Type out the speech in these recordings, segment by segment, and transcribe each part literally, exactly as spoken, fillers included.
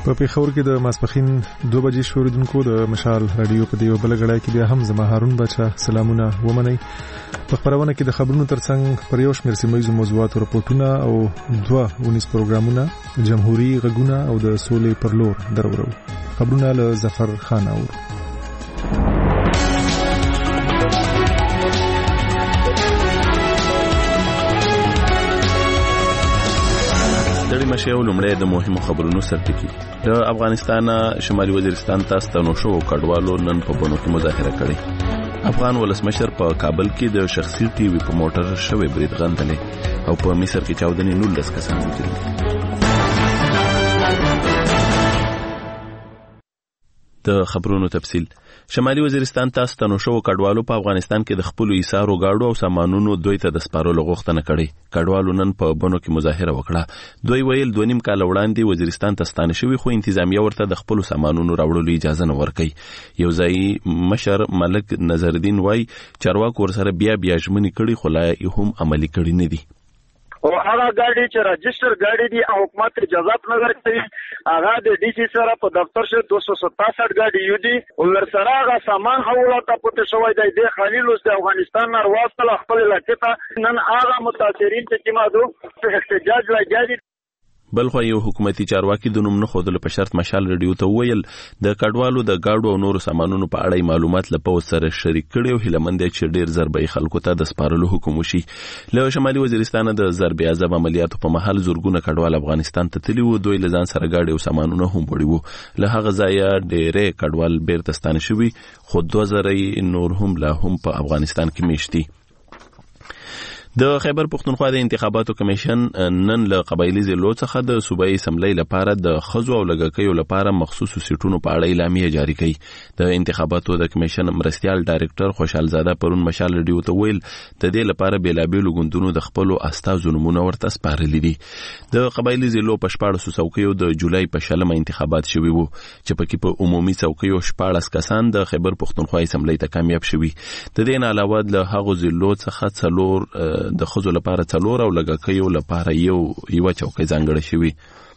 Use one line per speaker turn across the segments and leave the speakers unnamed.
په پیښور کې د ماسپخین دوه بجې شوریدونکو د مشال رادیو په دیو بلګړای کې بیا هم زما هارون بچا سلامونه ومنئ. په خبرونه کې د خبرونو ترڅنګ پر یو شمېر سیمایي موضوعات راپورټونه او دوه ونیس پروګرامونه جمهوریت غږونه او د سولې پر لور درورو. خبرونه له ظفر خان اور.
دړي مشه ولومړی د مهمو خبرونو سرټکی. د افغانستان شمالي وزیرستان ته ستنو شو کډوالو نن په بونو کې مظاهره کړې. افغان ولسمشر په کابل کې د شخصي ټي وي په موټر شوې برید غندلې او په مصر کې چاودنې نولس کسان وژل. د خبرونو تفصیل. شمالي وزیرستان ته ستنو شو کډوالو په افغانستان کې د خپل ایثارو گاډو او سامانونو دوی ته د سپارلو غوښتنه کړې. کډوالو نن په بونو کې مظاهره وکړه. دوی ویل دوه نیم کال وړاندې وزیرستان ته ستانه شوی خو انتظامیه ورته د خپل سامانونو راوړلو اجازه نه ورکړي. یو ځای مشر ملک نظرالدین وای چارواکو ورسره بیا بیا ژمنې کړي خو لا یې هم عملي کړي نه دي.
او هغه ګاډي چې رجستر ګاډي دي او حکومت اجازه نه ورکوي هغه د ډي سي سره په دفتر شه دوه سوه ستاسठ ګاډي یو دي او ورسره هغه سامان حواله پته شوی دی د خلیل اوس د افغانستان نارواستل خپل لکته نن هغه متاثرین چې مادو په احتجاج لګیدي.
بل خو یو حکومتي چارواکي د نوم نه خودل په شرط مشال رادیو ته ویل د کډوالو د گاډو او نورو سامانونو په اړه معلومات لپاره سره شریک کړي او هلمند چې ډیر ضربې خلکو ته د سپارلو حکم وشي. له شمالي وزیرستان د ضربې عذاب عملیاتو په محل زورګونه کډوال افغانستان ته تللی وو. دوی له ځان سره گاډي او سامانونه هم وړي وو. له هغه ځایه ډېرې کډوال بیرته ستانه شوي خو دوه زره نور هم لا هم په افغانستان کې میشتي. د خیبر پختونخوا د انتخاباتو کمیشن نن له قبایلی ضلعو څخه د صوبایي اسمبلی لپاره د ښځو او لږکیو لپاره مخصوصو سیټونو په اړه اعلامیه جاری کړي. د انتخاباتو د کمیشن مرستیال ډایرکټر خوشحال زاده پرون مشال رادیو ته ویل د دې لپاره بیلابیلو ګوندونو د خپلو استازو نومونه ورته سپارلي دي. د قبایلی ضلعو په شپاړسو څوکیو د جولای په شلمه انتخابات شوي وو چې پکې په عمومي څوکیو شپاړس کسان د خیبر پختونخوا اسمبلی ته کامیاب شوي. د دې نه علاوه له هغو ضلعو څخه څلور د خزو لپاره څلور او لږکیو لپاره یو یو چوکۍ ځانګړې شوی.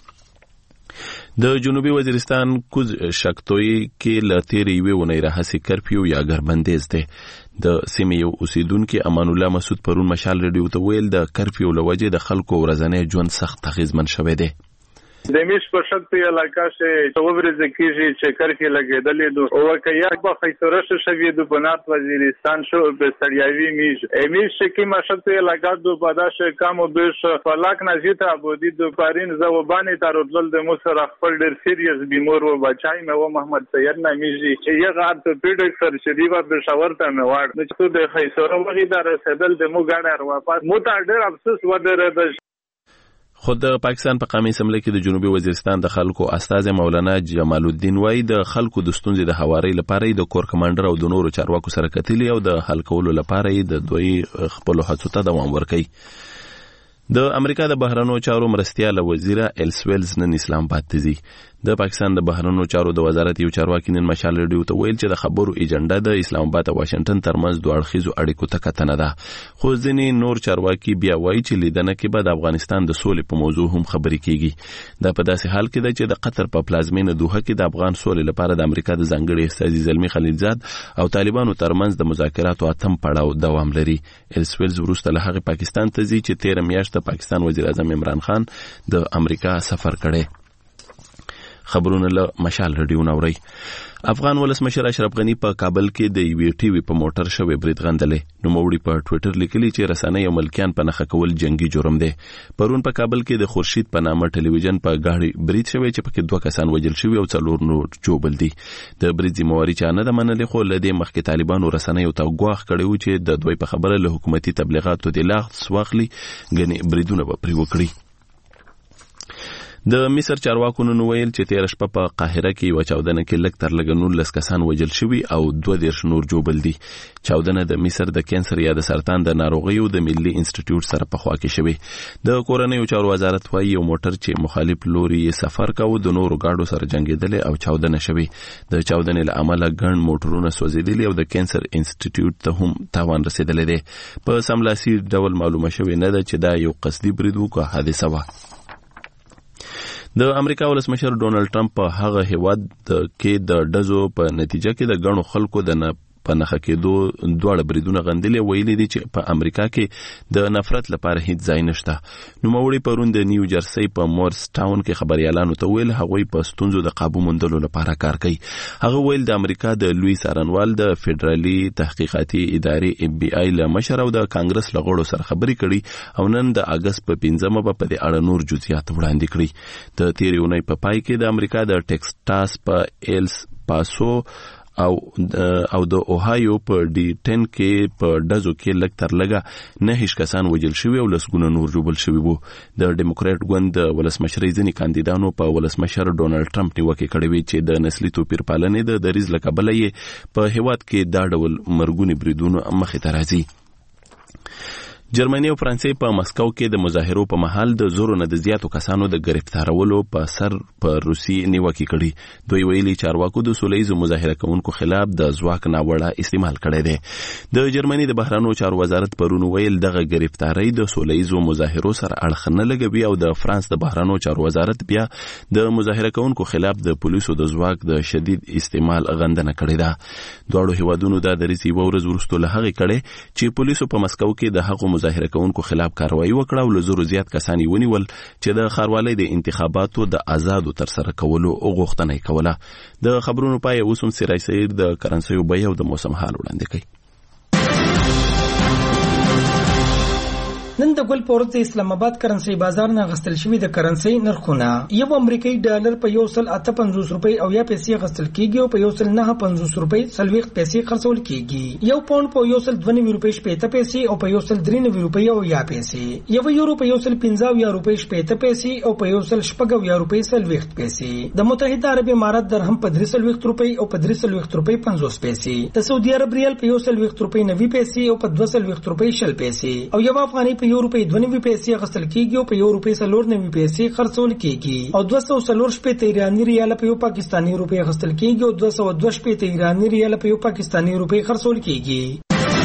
د جنوبي وزیرستان کوز شکتوی کې له تیرې یوې اونۍ راهیسې کرفیو یا ګربندیز دی. د سیمې یو اوسیدونکي امان الله مسعود پرون مشال رادیو ته ویل د کرفیو له وجې د خلکو ورځنی ژوند سخت اغېزمن شوی دی.
د میش په شکل علاقه کې توبرز کیږي چې کرکی لګیدلې دو او کیا په خیسرش شوی د بنات وزیرستان شو په سړیاوی میش امیش کې مشکل علاقه دو پداش کم بش فلاک نزیت ابودی دو پارین زوبانی ترودل د مصر خپل ډیر سیریس بیمور و بچای مې و محمد سید نامیجی چې یغه ارتوپیډک سرجری و په شاور ته مې واړ چې د خیسر وغي در رسیدل د مو ګاډه واپس مو ته ډیر افسوس ودره د
خود د پاکستان په قومي اسمبلی کې د جنوبي وزیرستان د خلکو استاد مولانا جمال الدین وای د خلکو د ستونزې د هواري لپاره د کور کمانډر او د نورو چارواکو سره کتلی او د حل کولو لپاره د دوی خپل هڅو ته دوام ورکړي. د امریکا د بهرنیو چارو مرستیال وزیر السویلز نن اسلام آباد ته ځي. د پاکستان د بهرنیو چارو د وزارت یو چارواکي نن مشال رادیو ته ویل چې د خبرو ایجنډا د اسلام آباد او واشنگټن ترمنځ دوه اړخیزو اړیکو ته کتنه ده. خو ځینې نور چارواکي بیا وایي چې لیدنه کې به د افغانستان د سولې په موضوع هم خبرې کیږي. دا په داسې حال کې ده چې د قطر په پلازمینه دوحه کې د افغان سولې لپاره د امریکا د ځانګړي استازي زلمی خلیلزاد او طالبانو ترمنځ د مذاکراتو اتم پړاو دوام لري. السویلز وروسته له هغه پاکستان ته ځي چې تیر میاشت د پاکستان وزیر اعظم عمران خان د امریکا سفر کړي. خبرونه له مشال رادیو نوري. افغان ولسمشر اشرف غنی په کابل کې د یو ټي وي په موټر شوې برید غندلې. نو موري په ټوئیټر لیکلي چې رسنۍ او ملکیان په نخښه کول جنگي جرم دی. پرون په کابل کې د خورشید په نامه ټلویزیون په گاډي برید شوی چې پکې دوه کسان وژل شوي او څلور نور جوبل دي. د برید ذمہواری چا نه د منلې خو لدې مخکې طالبانو رسنۍ او ته غواخ کړي و چې د دوی په خبره له حکومتي تبلیغاتو د لاغ سواخلي غني بریدونه به پری وکړي. د مصر چارواکو نن ویل چې تیر شپه په قاهره کې یو چاودنه کې لږ تر لږه نولس کسان وژل شوي او دوه دېرش نور جوبل دي. چاودنه د مصر د کینسر یا د سرطان د ناروغیو د ملي انسټیټیوټ سره په خوا کې شوی. د کورنیو چارو وزارت وايي یو موټر چې مخالف لوري سفر کاوه د نورو گاډو سره جنگیدل او چاودنه شوی. د چاودنې له امله ګڼ موټرونه سوځېدلي او د کینسر انسټیټیوټ ته هم تاوان رسیدلی دی. په سملاسي ډول معلومه شوې نه ده چې دا یو قصدي برید و که حادثه وه. د امریکا ولسمشر ډونالد ټرمپ په هغه هیواد کې د ډزو په نتیجه کې د غنو خلکو د نه په نخښه کېدو دواړه بریدونه غندلې ویلي دي چې په امریکا کې د نفرت لپاره هیڅ ځای نشته. نوموړي پرون د نیو جرسي په مورس ټاون کې خبريالانو ته ویل هغوی په ستونزو د قابو موندلو لپاره کار کوي. هغه ویل د امریکا د لوی څارنوال د فدرالي تحقیقاتي ادارې اف بي آی له مشر او د کانګرس له غړو سره خبرې کړي او نن د اگست په پنځمه په دې اړه نور جزئیات وړاندې کړي. د تیرې اونۍ په پای کې د امریکا د ټکساس په ایلس پاسو او او د اوهایو په ډي ټن کې په ډزو کې لږ تر لږه نه هیڅ کسان وژل شوي او لسګونه نور ژوبل شوي وو. د ډیموکراټ ګوند د ولسمشرۍ ځینې کاندیدانو په ولسمشر ډونالد ټرمپ نیوکې کړې وې چې د نسلي توپیر پالنې د دریځ له کبله یې په هیواد کې دا ډول مرګونې بریدونو مخې ته راځي. جرمني او فرانسې په مسکو کې د مظاهرو په محل د زورو نه د زیاتو کسانو د گرفتارولو په سر په روسي نیوکې کړي. دوی ویلي چارواکو د سولهییزو مظاهره کوونکو خلاف د ځواک ناوړه استعمال کړی دی. د جرمني د بهرانو چارو وزارت پرون ویل دغه گرفتاری د سولهییزو مظاهرو سره اړخ نه لګوي او د فرانس د بهرانو چارو وزارت بیا د مظاهره کوونکو خلاف د پولیسو د ځواک د شدید استعمال غندنه کړې ده. دواړو هیوادونو دا د ریسي ورځ وروسته له هغه کړي چې پولیسو په مسکو کې د هغو مظاهره کوونکو خلاف کاروایی وکړه او له زورو زیات کسان یې ونیول چې د ښاروالۍ د انتخاباتو د آزادو ترسره کولو غوښتنه یې کوله. د خبرونو پای اوس هم سیرای سعید د کرنسیو بیه او د موسم حال وړاندې کوي.
نن د ګل پورت اسلام آباد کرنسي بازار نه غستل شوی د کرنسي نرخونه یو امریکایي ډالر په یو سل اته پنځوس روپۍ او یا پیسې غستل کیږي او په یو سل نه پنځوس روپۍ سلويخ پیسې خرڅول کیږي. یو پاوند په یو سل دوه نوي روپۍ شپېته پیسې او په یو سل درې نوي روپۍ او یا پیسې. یو یورو په یو سل پنځه یا روپۍ شپېته پیسې او په یو سل شپږ یا روپۍ سلويخ پیسې. د متحده عرب امارات درهم په درې سلويخ روپۍ او په درې سلويخ روپۍ پنځوس پیسې. د سعودي عرب ریال په یو سلويخ روپۍ نوي پیسې او په دوه سلويخ روپۍ شل پیسې او یو افغاني په یو روپۍ دوه نوي پیسې غسل کیږي او په یو روپۍ سلور نوي پیسې خرڅول کیږي او دوه سوه سلور شپېته ایراني ریال په یو پاکستاني روپۍ غسل کیږي او دوه سوه دوه شپېته ایراني ریال په یو پاکستاني روپۍ خرڅول کیږي.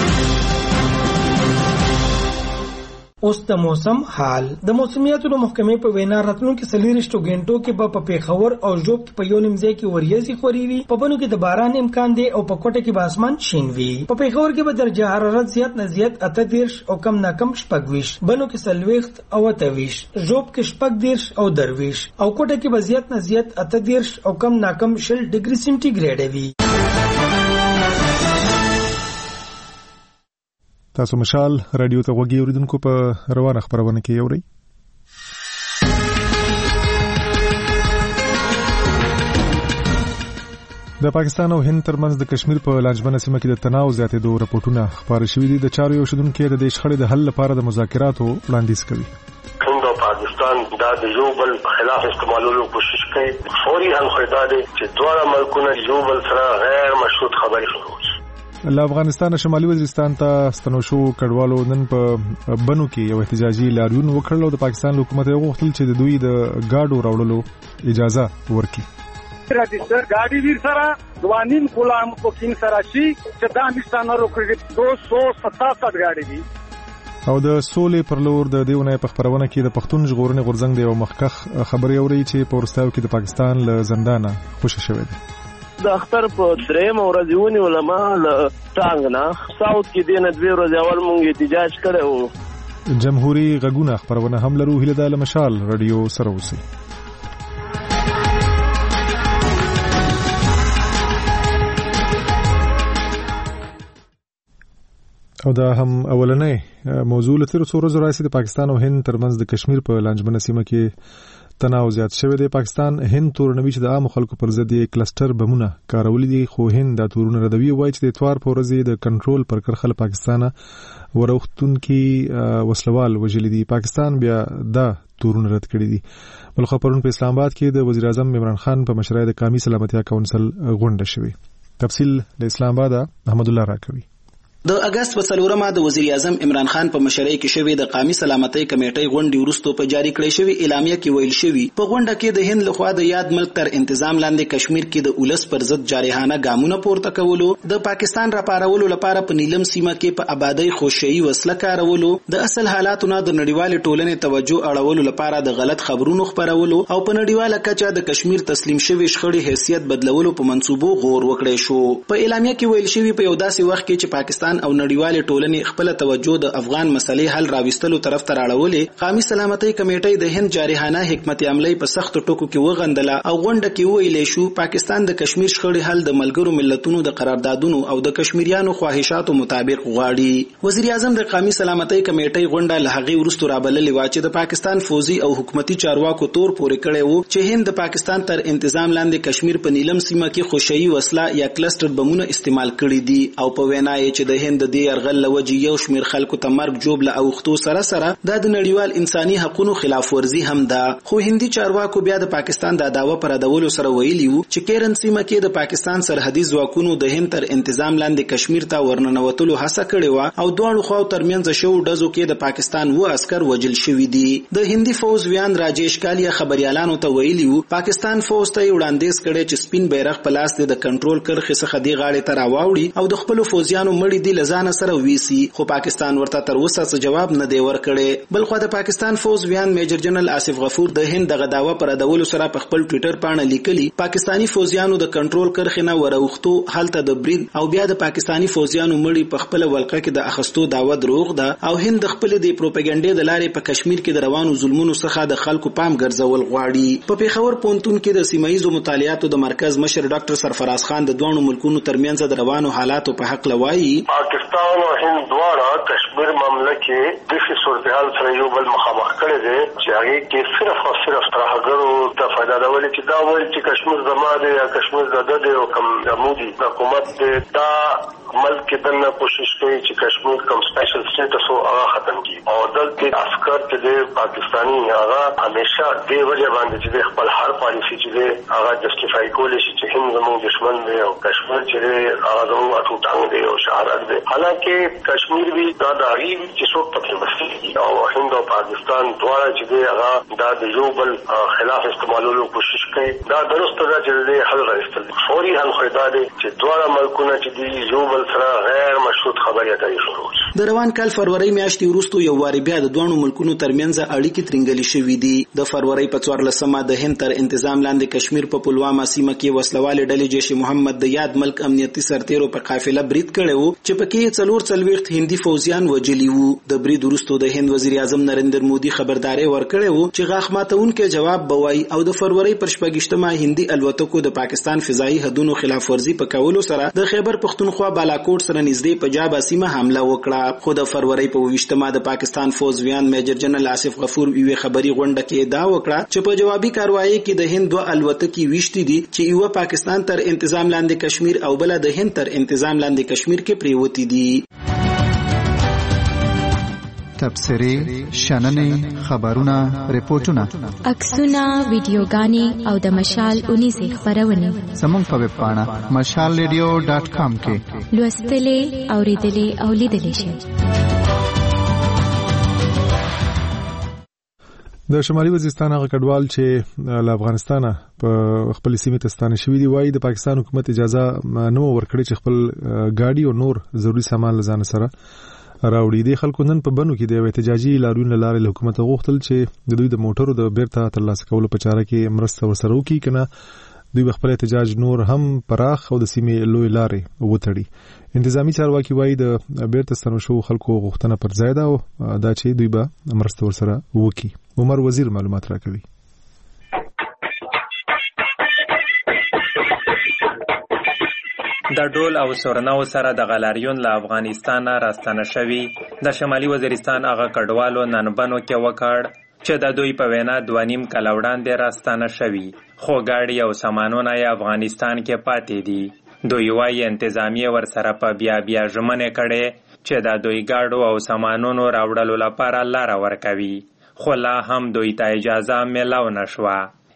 اوس د موسم حال. د موسمیاتو د محکمې په وینا راتلونکو څلوېښتو غنټو کې به په پیښور او ژوب کې په یو نیم ځای کې وریځې خوري وي. په بنو کې د باران امکان دی او په کوټه کې به اسمان شین وي. په پیښور کې به درجه حرارت زیات نه زیات اته دېرش او کم نه کم شپږ ویشت، بنو کې څلوېښت او اته ویشت، ژوب کې شپږ دېرش او درویشت او کوټه کې به زیات نه زیات اته دېرش او کم نه کم شل ډیګري سنټیګریډ وي.
تاسو مشال رادیو ته وګورئ اوریدونکو په روانه خبرونه کې یوري. د پاکستان او هند ترمنځ د کشمیر په لانجمنه سیمه کې د تناو زیاتېدو راپورټونه خبري شوي دي. د چارو یو شودونکو د دې شخړې د حل لپاره د مذاکراتو وړاندیز کوي.
هند او پاکستان دا د یو بل خلاف استعمالولو کوشش کوي. فوري هم خدای دې چې دواړه ملکونه یو بل سره غیر مشروط خبرې شروع کړي.
له افغانستان شمالي وزیرستان ته ستنو شو کډوالو نن په بنو کې یو احتجاجي لاریون وکړل او د پاکستان حکومت یې غوښتل چې د دوی د گاډو راوړلو اجازه ورکړي.
رجستر گاڑی ویر سره دوانین غلام کو کین سره شي چې دا نشانه وکړي دو سو ستاسठ گاڑی دي.
او د سولې پر لور د دیونه په خبرونه کې د پښتون ژغورنې غورځنګ د یو مخکخ خبري اوري چې په ورستاو کې د پاکستان له زندانه خوشی شوی دی.
د اختر په درېم ورځ ونی علماء له څنګه ساوث کې دینه دوی ورځ اول مونږ احتجاج کړو.
جمهوریت غږونه خبرونه هم لرو. هله د مشال رادیو سره اوسئ. او دا هم اولنې موضوع لته څو ورځې راځي د پاکستان او هند ترمنځ د کشمیر په لانجمنه سیمه کې تناو زیات شوی دی. پاکستان هند تورنوي چې د عام خلکو پر ضد یې کلسټر بمونه کارولي دي، خو هند دا تورونه ردوي وایي چې د اتوار په ورځ د کنټرول پر کرخل پاکستان وروختونکي وسلوال وجلي دي. پاکستان بیا دا تورونه رد کړی دي. بلخو پرون په اسلام آباد کې د وزیر اعظم عمران خان په مشرۍ د قومي سلامتیا کونسل غونډه شوې. تفصیل د اسلام آباد احمد الله راکوي.
د اگست په څلورمه د وزیر اعظم عمران خان په مشرۍ کې شوې د قومي سلامتۍ کمیټې غونډې وروسته په جاری کړې شوې اعلامیه کې ویل شوی په غونډه کې د هند لخوا د یاد ملک تر انتظام لاندې کشمیر کې د اولس پر ضد جارحانه ګامونه پورته کولو، د پاکستان راپارولو لپاره په نیلم سیمه کې په آبادی خوشي وسله کارولو، د اصل حالاتو نه د نړیوال ټولنې توجه اړولو لپاره د غلط خبرونو خپرولو او په نړیواله کچه د کشمیر تسلیم شوی شخړې حیثیت بدلولو په منسوبو غور وکړی شو. په اعلامیه کې ویل شوی په یو داسې وخت کې چې پاکستان او نړیوالې ټولنې خپل توجه د افغان مسلې حل راوستلو طرف ته راړولې، قومي سلامتۍ کمیټې د هند جارحانه حکمت عملی په سخت ټکو کې وغندله او غونډه کې ویلې شو پاکستان د کشمیر شخړې حل د ملګرو ملتونو د قراردادونو او د کشمیریانو خواهشاتو مطابق غواړي. وزیر اعظم د قومي سلامتۍ کمیټې غونډه له هغې وروسته رابللې وه چې د پاکستان فوزي او حکومتي چارواکو تور پورې کړی وو چې هند د پاکستان تر انتظام لاندې کشمیر په نیلم سیمه کې خوشي وسله یا کلسټر بمونه استعمال کړي دي او په وینا یې چې د هند د دې یرغل لوجې یو شمېر خلکو ته مرګ جوړ له اوښتو سره سره دا د نړیوال انساني حقوقو خلاف ورزي هم ده. خو هندي چارواکو بیا د پاکستان د داوا پر ادولو سره ویلي وو چې کیرن سیمه کې د پاکستان سرحدي ځواکونو د هند تر انتظام لاندې کشمیر ته ورننوتلو هڅه کړې وه او دواړو خواو ترمنځ شو ډزو کې د پاکستان و عسكر وجل شوي دي. د هندي فوز ویان راجیش کالیا خبريالانو ته ویلي وو پاکستان فوز ته وړاندیز کړي چې سپین بیرغ په لاس د کنټرول کرخه څخه دی غاړې ته راوړي او د خپل فوزیانو مړي دی لزان سره ویسي، خو پاکستان ورته تر اوسه څه جواب نه دی ورکړی. بل خو د پاکستان فوز ویان میجر جنرال آصف غفور د هند دغه داوا پر ادولو سره په خپل ټوئیټر باندې لیکلي پاکستانی فوزیانو د کنټرول کرخه نه وروختو حالت د برید او بیا د پاکستانی فوزیانو مړي په خپل ولقه کې د اخستو داوا دروغ ده او هند خپل د پروپاګاندا د لارې په کشمیر کې د روانو ظلمونو څخه د خلکو پام ګرځول غواړي. په پیښور پونتون کې د سیمایي مطالعاتو د مرکز مشر ډاکټر سرفراز خان د دوه ملکونو ترمنځ د روانو حالاتو په حق لوایي
پاکستان او هند دواړه کشمیر معاملې کې د دې صورتحال سره یو بل مخامخ کړي دي چې هغه کې صرف او صرف ترهګرو ته فائدہ دا ولې چې دا وایي چې کشمیر زما دی یا کشمیر زده دی او کوم مودي حکومت دا ملک کې دنه کوشش کوي چې کشمیر کوم سپیشل سټیټس او هغه ختم کړي او دلته عسكر چې پاکستانی هغه همیشه د وجه باندې چې خپل هر پالیسی چې هغه جسټیفای کولی شي چې هند زموږ دشمن دی او کشمیر چې هغه زموږ اټو ټانګ دی او شهادت دی. حالانکه کشمیر بھی دا داغي چې څوک پکې مسئله او هند او پاکستان دواړه چې هغه دا د یو بل خلاف استعمالولو کوشش کوي دا درسته ده چې حل راځي. فوري حل خو دا دی چې دواړه ملکونه چې دی یو بل سره غیر مشروط خبرې اترې شروع شي.
د روان کال فروری میاشتې وروسته یو واری بیا د دوه ملکونو ترمنځ اړیکې ترنګلې شوې دي. د فروری په څوارلسمه د هند تر انتظام لاندې کشمیر په پلوامه سیمه کې وسلواله ډلې جیش محمد د یاد ملک امنیتي سرتیرو په قافله برید کړی وو چې پکې څلور څلويخت هندي فوجیان وجلی وو. د برید وروسته د هند وزیر اعظم نریندر مودي خبرداري ورکړی وو چې غاښ ماتونکو جواب بوي او د فروری پر شپږشتمه هندي الوتکو د پاکستان فضائي حدودو خلاف ورزي په کولو سره د خیبر پختونخوا بالاکوټ سره نږدې پنجاب سیمه حمله وکړه. خو د فروری په ویشتمه د پاکستان فوجیان میجر جنرال آصف غفور یو خبري غونډه کې ادعا وکړه چې په جوابي کاروایی کې د هند دوه الوتکې ویشتې دي چې یو پاکستان تر انتظام لاندې کشمیر او بل د هند تر انتظام لاندې کشمیر کې پریوتی دي.
تبصرې، شننې، خبرونه، ریپورتونه،
عکسونه، ویډیوګانې او د مشال اونیزې خبرونه
زموږ په ویب پاڼه مشال ریډیو ډاټ کام کې
لوستلې، اوریدلې او لیدلې شئ.
د شمالي وزیرستان هغه کډوال چې له افغانستانه په خپل سیمه ته ستانه شوي دي وایي د پاکستان حکومت اجازه نه ورکړي چې خپل ګاډي او نور ضروري سامان لزان سره راوړي. د خلکو نن په بنو کې د احتجاجي لاریون لارې له حکومت غوښتل چې د دوی د موټرو د بیرته ترلاسه کولو په چاره کې مرسته ورسره وکړي کنه دوی خپل احتجاج نور هم پراخ او د سیمې لوی لارې وتړي. انتظامی چارواکي وایي د بیرته ستنو شو خلکو غوښتنه پر ځای ده او دا چې دوی به مرسته ورسره وکړي. عمر وزیر معلومات راکوي.
د ډول او سورناو سره د غلاریون له افغانستان راستنه شوي د شمالي وزیرستان هغه کډوالو ننبنو کې وکړ چې د دوی په وینا دوه نیم کاله وړاندې راستنه شوي خو ګاډي او سامانونه یې افغانستان کې پاتې دي. دوی وایي انتظامیه ورسره په بیا بیا ژمنې کړې چې د دوی ګاډو او سامانونو راوړلو لپاره لاره ورکوي خو لا هم دوی ته اجازه میلاو نشوه.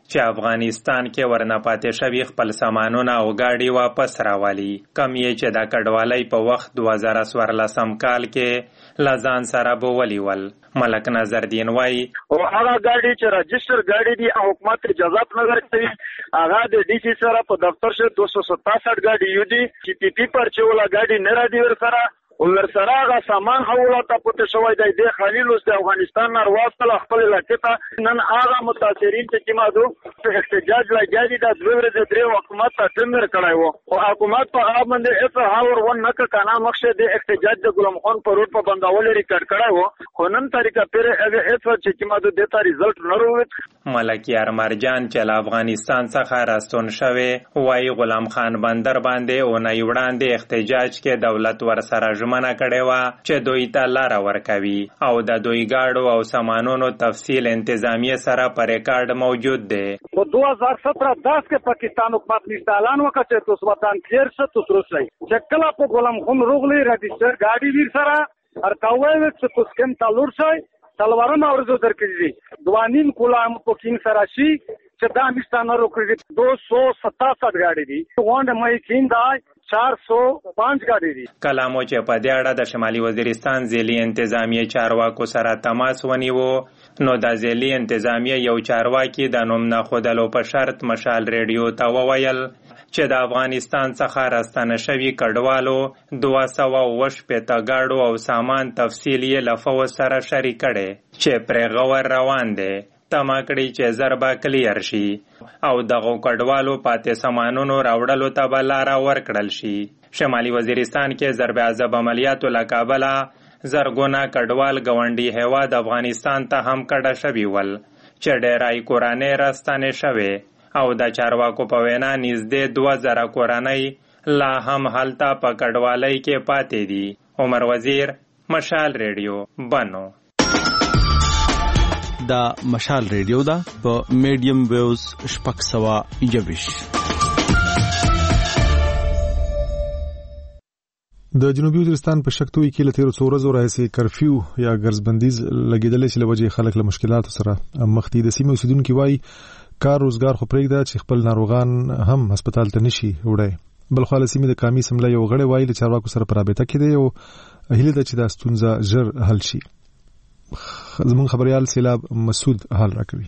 چې افغانستان کې ورنه پاتې شوي خپل سامانونه او ګاډي واپس راولي. کم یې چې دا کډوالۍ په وخت دوه زره څوارلسم کال کې له ځان سره به ونیول. ملک نظردین وایي
او هغه ګاډي چې رجسټر ګاډي دي او حکومت اجازه نه ورکوي هغه د ډي سي سره په دفتر شه دو سو ستاسठ ګاډي یو دي چې پی پی پر چې ولا ګاډي نه را دي ور سره ولر سره هغه سامان حواله پته شوی دی د خلیل اوس د افغانستان نارواستل خپل علاقې ته نن هغه متاثرین چې کیمادو احتجاج لګیږي د دوه ورځې درې حکومت ته ټینګر کړای وو او حکومت په هغه باندې اته هاور ون نک کانا مقصد د احتجاج د غلام خان په روډ په بندول ریکارډ کړای وو خو نن طریقه پر هغه اته چې کیمادو د تا ریزلټ نه وروت.
ملکیار مرجان چې له افغانستان څخه راستون شوی وایي غلام خان بندر باندې او نه وړاندې احتجاج کې دولت ور سره منع کړي وا چې دوی ته لار ورکوي او د دوی ګاډو او سامانونو تفصیل انتظامیه سره پر ریکارډ موجود دی.
په دوه هزار سत्रह دس کې پاکستان حکومت نشته اعلان وکړ چې تاسو وطن تیر شه تاسو رسئ چې کله په غلام خان روغلی رجسټر ګاډي ویر سره ارتاوي چې تاسو کوم تلور شئ تلوارم اورزو درکړي دوانین کولام په کین سره شي چې دا مستانه روکړي دو سو ستاسठ ګاډي دي وانډ مې کین دا چار سو پانچ ګاډي دي.
کلامو چې په دې اړه د شمالي وزیرستان ځلي انتظامیه چارواکو سره تماس ونیو نو د ځلي انتظامیه یو چارواکي د نوم نه خودلو په شرط مشال ریډیو ته وویل چې د افغانستان څخه راستنه شوي کډوالو دوه سوه اووه شپېته ګاډو او سامان تفصیل یې له فوج سره شریک کړی چې پرې غور روان دی. تمه کړي چې زر به کلیر شي او دغه کډوالو پاتې سامانونو راوړلو ته به لاره ورکړل شي. شمالي وزیرستان کې ضرب عذاب عملیاتو له کابله زرګونه کډوال ګاونډي هیواد افغانستان ته هم کډه شوي ول چې ډیری کورنۍ راستنې شوې او د چارواکو په وینا نږدې دوه زره کورنۍ لا هم هلته په کډوالۍ کې پاتې دي. عمر وزیر، مشال ریډیو، بنو.
دا مشال ریډیو دا په میډیم ویوز شپږ سوه یوویش.
د جنوبي وزیرستان په شکتوي کې له تیرو څو ورځو راهیسې کرفیو یا ګرځبندیز لګېدلې چې له وجې خلک له مشکلاتو سره مخ دي. د سیمې اوسیدونکي وایي کار روزګار خو پرېږده چې خپل ناروغان هم هسپتال ته نشي وړی. بل خو له سیمې د قامي اسمبلۍ یو غړی وایي له چارواکو سره په رابطه کې دی او هیله ده چې دا ستونزه ژر حل شي. زمون خبريال سیلاب مسعود حال راکوي.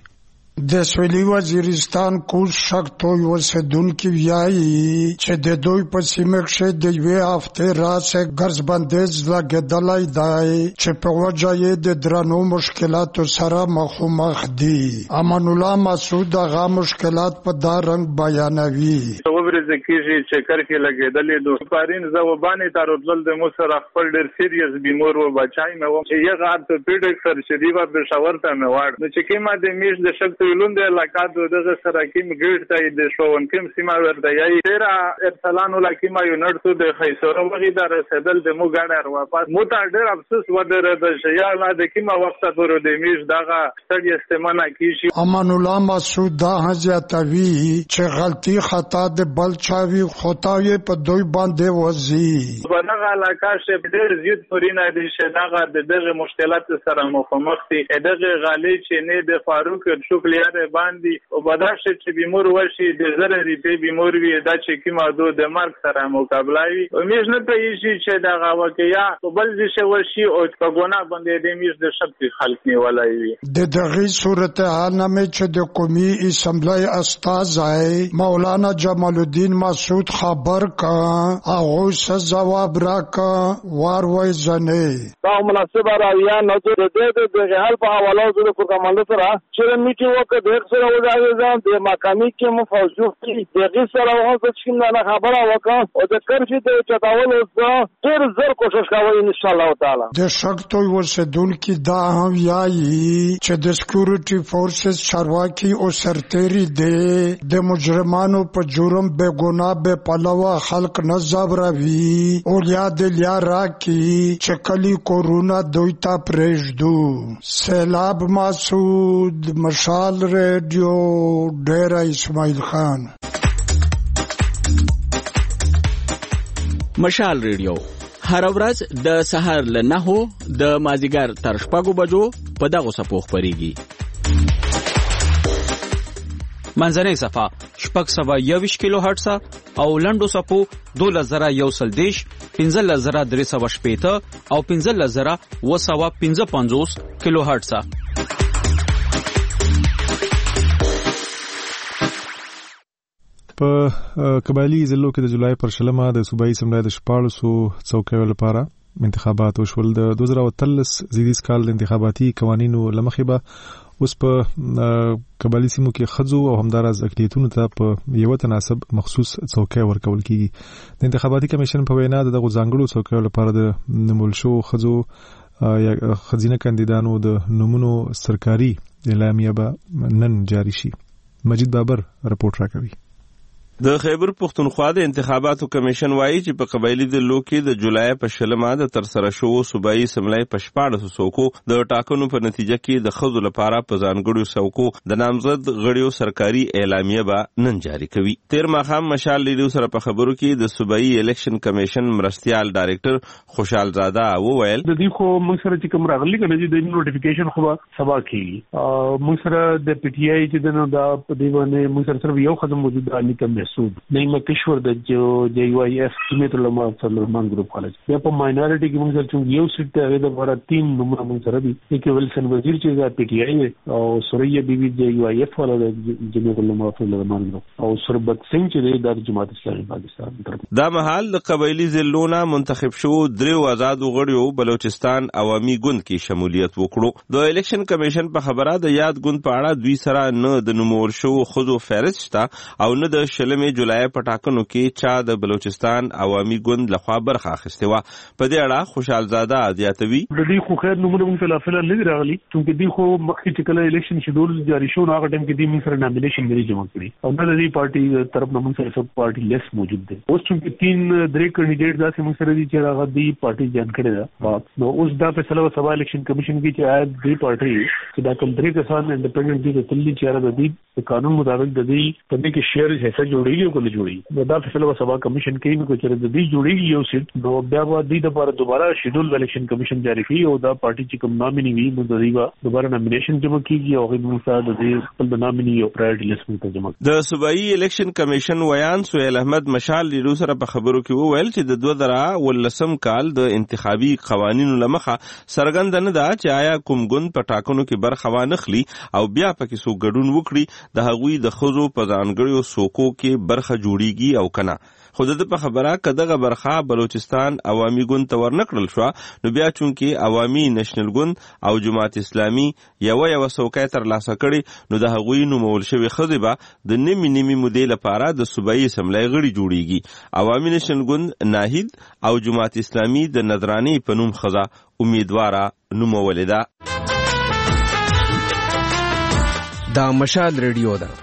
د سویلي وزیرستان کوز شکتوی اوسیدونکي وایي چې د دوی په سیمه کې د یوې هفتې راځي ګرځبندیز لګېدلی دی چې په وجه یې د درنو مشکلاتو سره مخامخ دي. امان الله مسعود هغه مشکلات په دا رنګ بیانوي.
ورځ کېږي چې کرکې لګېدلې دو پارین زوبانې تارودل د مو سره خپل ډېر سیریس بیمور و بچای مې و چې یغه ارتوپیډک سرجری و په شاور ته مې واړ نو چې کیما د میش د شکت ویلون د علاقه دغه سره کیم ګډ ته د شوون کیم سیما ورته یی ډیر ارسلان ولکما یو نړتو د خیسوره وغي د رسیدل د مو ګاډر واپس مو ته ډیر افسوس ودره د شیا نه د کیما وخت پورې د میش دغه ستړي استعمال کیږي.
امان الله مسعود دا حضرتوی چې غلطی خطا د بلچاوی خدای په دوی باندې وځي.
په دغه علاقه چې ډیر زیات پرینه دي چې دغه د دغه مشکلات سره مخامخ دي. دغه غالي چې نه د فاروق شکلیار باندې او بداشه چې بیمور وشي د زره ریپی بیمور وي دا چې کیما دو د مرګ سره مقابله وي. امید نه پېږي چې دغه واقعیا بل څه وشي او په ګونه باندې د میش د شپې خلک نیولای وي.
د دغه صورتحال نه چې د قومي اسمبلی استازای مولانا جمال الدین مسعود خبر کا هغه څه جواب راکا واروي ځنه
دا مناسبه راویا نو د دې د حل په حواله د کورکمند سره چې میټي وکړه د سره وځي ځان د مقامی کې مفوجو کې دغه سره وه چې نه خبره وکړه او د کرفي د چتاول اوسه ډېر زر کوشش کوي ان شاء الله تعالی.
د شکتوی ورسېدونکي دا هم یایي چې د سکیورټي فورسز چارواکي او سرتېري دي د مجرمانو په جرم به ګناه به پلوه خلق نه زبروي او یاد لري چې کلی کورونا دوی ته پرېږدو. سیلاب مسعود، مشال ریډیو، ډیره اسماعیل خان.
مشال ریډیو هر ورځ د سهار له نهو د مازیګر تر شپږو بجو په دغه سپو خبريږي.
منځنۍ صفه شپږ سوه یوویشت کیلو هرټز او لنډو صفو دولس زره یو سل دېرش، پنځلس زره درې سوه شپېته او پنځلس زره اوه سوه پنځه پنځوس کیلو هرټز.
په قبایلی ضلعو کې د جولای پر شلمه د صوبایي اسمبلی د شپاړسو څوکیو لپاره انتخابات وشول. د دوه زره اتلس زیږدیز کال د انتخاباتي قوانینو له مخې به اوس په قبایلي سیمو کې ښځو او همداراز اقلیتونو ته په یوه تناسب مخصوص څوکۍ ورکول کیږي. د انتخاباتي کمیشن په وینا د دغو ځانګړو څوکیو لپاره د نومول شوو ښځو یا ښځینه کاندیدانو د نومونو سرکاري اعلامیه به نن جاري شي. مجید بابر رپورټ راکوي.
د خیبر پختونخوا د انتخاباتو کمیشن وایي چې په قبایلی ضلعو کې د جولای په شلمه د ترسره شوو صوبایي اسمبلی په شپاړسو څوکو د ټاکنو په نتیجه کې د ښځو لپاره په ځانګړو څوکو د نامزد غړیو سرکاري اعلامیه به نن جاري کوي. تیر ماښام مشال ریډیو سره په خبرو کې د صوبایي الیکشن کمیشن مرستیال ډایرکټر خوشحال زاده وویل
د دې خو موږ سره چې کوم راغلي کنه چې د نوټیفیکیشن خو سبا کیږي موږ سره د پی ټی آی چې د دا په دی باندې موږ سره صرف یو خدمت موجود علی کم سود نعیم کشور د جو د یو ای ایف سمیت علماء سلمان ګروپ کالج یا په ماینورټي کې موږ سره یو سیټ ته د لپاره تین نمبر موږ سره دي کې ولسن وزیر چې د پی ټی آی او سوریا بیبي د یو ای ایف ولا د جمعیت علماء سلمان ګروپ او سربت سنگ چې د جماعت اسلامي پاکستان.
دا مهال د قبایلی ضلعونو منتخب شو دریو آزادو غړیو بلوچستان عوامي ګوند کې شمولیت وکړو. د الیکشن کمیشن په خبره د یاد ګوند په اړه دوی سره نه د نومول شو خزو فهرست شته او نه د شلمې جولای په ټاکنو کې چا د بلوچستان عوامي ګوند لخوا برخه اخیستې وه. په دې اړه خوشحال زاده زیاتوي
د دې خو خیر نومونه موږ ته لا فعلا نه دي راغلي چې دې خو مخکې چې کله الیکشن شیډول جاري شو نو هغه ټایم کې دې موږ سره نامینیشن نه جمع کړي او نه د دې پارټي طرف نه موږ سره سب پارټي لیس موجود دي. اوس چې تین درې کینډیډیټ داسې موږ سره دي چې هغه دې پارټي جان کړي دا نو اوس دا فیصله سبا الیکشن کمیشن کې چې آیا دې پارټي چې دا کوم درې کسان انډیپندنٹ دي چې تللی چې هغه د دې قانون مطابق د دې په دې کې شیر حصہ جوړیږي او کله جوړیږي دا فیصله سبا کمیشن کوي نو چې د دې جوړیږي یو سیټ نو بیا به د دې لپاره دوباره شیډول الیکشن کمیشن جاری کوي او دا پارټي چې کوم نامینی وي نو د دې دوباره نامینیشن جمع کیږي او هغه موږ د دې خپل نامینی او پرایورټي لیست ته جمع.
د صوبایي الیکشن کمیشن ویان سہیل احمد مشال ریډیو سره په خبرو کې وویل چې د دوه زره ولسم کال د انتخابي قوانینو لمخه سرګند نه ده چې آیا کوم ګوند په ټاکنو کې برخه وانخلي او بیا پکې سو ګډون وکړي د هغوی د خزو په ځانګړیو څوکو کې برخه جوړیږي او کنه. خو د په خبره کداغه برخه بلوچستان عوامي ګوند ته ورنکړل شو نو بیا چونکې عوامي نېشنل ګوند او جماعت اسلامي یو یو څوکۍ تر لاسه کړي نو د هغوی نومول شوی خزې به د نیمې نیمې مودې لپاره د صوبایي اسمبلی غړي جوړیږي. عوامي نېشنل ګوند ناهید او جماعت اسلامي د نظرانی په نوم خزه امیدواره نومولې ده.
دا مشال ریډیو ده.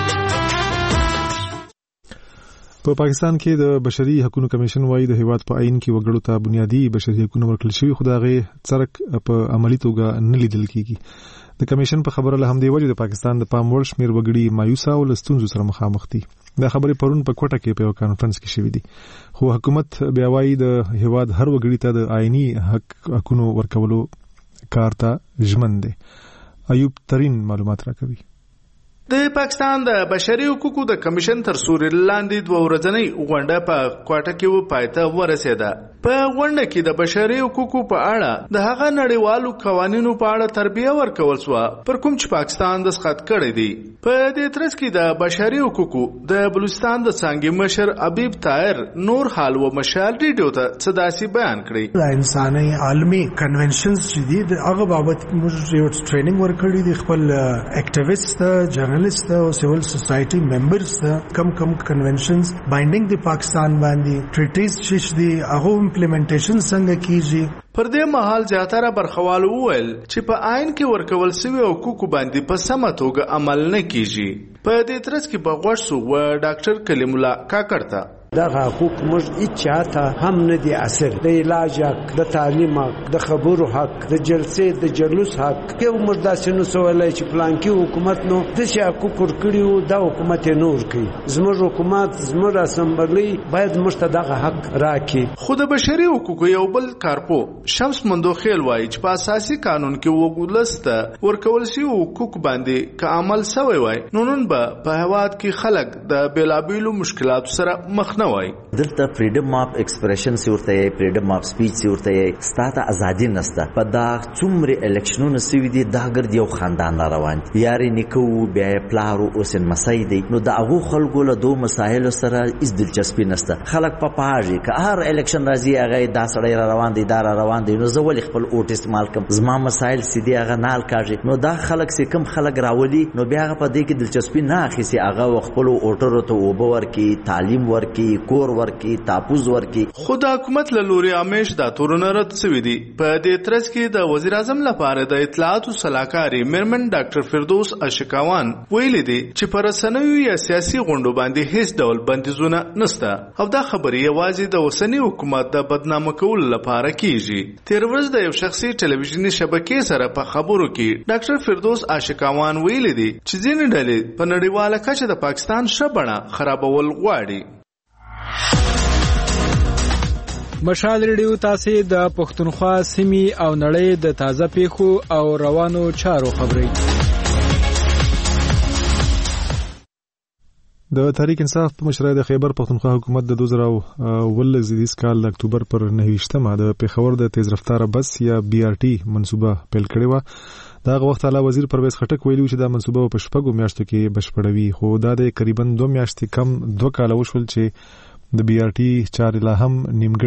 په پاکستان کې د بشري حقوقو کمیشن وايي د هیواد په عین کې وګړو ته بنیادی بشري حقوق ورکړل شوی خو دا غي څرک په عملی توګه نه لیدل کیږي. د کمیشن په خبره له همدې وجه د پاکستان د پام وړ شمیر وګړي مایوسه او لستونزو سره مخامخ دي. دا خبرې پرون په کوټه کې په یو کانفرنس کې شوې دي خو حکومت بیا وايي د هیواد هر وګړي ته د آئینی حق حقوقو ورکولو کار ته ژمن دي. ایوب ترين معلومات راکوي.
د پاکستان د بشري حقوقو د کمیشن تر سوري لاندې دوه ورځنۍ غونډه په کوټه کې و پایته ورسېده. په غونډه کې د بشري حقوقو په اړه د هغه نړیوالو قوانینو په اړه تربیه ورکول شو پر کوم چې پاکستان د سخت کړی دی. په دې ترڅ کې د بشري حقوقو د بلوچستان د څنګه مشر حبیب طاهر نور حال و مشال ریډیو ته صداسي بیان کړی.
د انساني عالمي کنونشنز چې دي د هغه بابت موږ یو ټریننګ ورکړی دی خپل اکټیویسټ جرنالست او سیول سوسایټي ممبرز کم کم کنونشنز بایندینګ د پاکستان باندې ټریټیز چې دی هغه امپلیمنټیشن څنګه کیږي.
پر دې مهال زیاتره برخوال وویل چې په آئین کې ورکول شوی حقوق باندې په سمه توګه عمل نه کیږي. په دې ترڅ کې بغوښ سو و ډاکټر کلیم الله کاکړ ته
دا حقوق موږ اچاته هم نه دي اثر د علاج حق د تعلیم حق د خبرو حق د جلسې د جلوس حق کې موږ داسې نو سوالای چې پلانکی حکومت نو د شي حقوق ورکړیو دا حکومت نور کوي زموږ حکومت زموږ اسمبلی باید موږ ته دغه حق راکړي.
خو د بشري حقوقو یو بل کارپو شمس مندوخیل وایي چې په اساسي قانون کې وګولسته ورکول شي حقوق باندې که عمل سوی وای نو نن به په هواد کې خلک د بیلابیلو مشکلاتو سره مخ نه وای.
دلته فریډم اف ایکسپریشن سورته یې فریډم اف سپیچ سورته یې ستاسو ازادي نشته. په دا څومره الیکشنونو سوي دي دا ګرد یو خاندان روان دي یاري نیکو بیا پلارو اوسن مسای دی نو دا هغه خلکو له دوه مسایل سره هیڅ دلچسپي نشته. خلک په پاږي که هر الیکشن راځي هغه دا سړی روان دي دا روان دي نو زه ولې خپل اوټ استعمال کوم زما مسایل سیدي هغه نال کاږي نو دا خلک سي کم خلک راولي نو بیا هغه په دې کې دلچسپي نه اخیسي هغه خپل اوټرو ته اوبه ورکی تعلیم ورکی کور ورکی تاپوز ورکی.
خود حکومت له لوري امیش دا تورونه رد شوی دي. په دې ترڅ کې د وزیر اعظم لپاره د اطلاعات او سلاکاري میرمن ډاکټر فردوس اشکاوان ویلي دي چې پر رسنیو یا سیاسي غونډو باندې هیڅ ډول بندیزونه نشته او دا خبرې یوازې د اوسنی حکومت د بدنامه کولو لپاره کیږي. تیر ورځ د یو شخصي ټلویزیونی شبکې سره په خبرو کې ډاکټر فردوس اشکاوان ویلي دي چې ځینې ډلې په نړیواله کچه د پاکستان شبړه خرابول غواړي.
مشال ریډیو تاسو د پښتونخوا سیمې او نړۍ د تازه پیښو او روانو چارو خبري.
د تحریک انصاف په مشرۍ د خیبر پښتونخوا حکومت د دوه زره اوولس زیږدیز کال د اکتوبر پر نهه د پیښور د تیز رفتار بس یا بي ار ټي منصوبه پیل کړې و. دا وخت اعلی وزیر پرویز خټک ویلي چې دا منصوبه په شپږو میاشتو کې بشپړوي خو دا د تقریبا دوه میاشتې کم دوه کال وشول چې د بي ار ټي چارې لا هم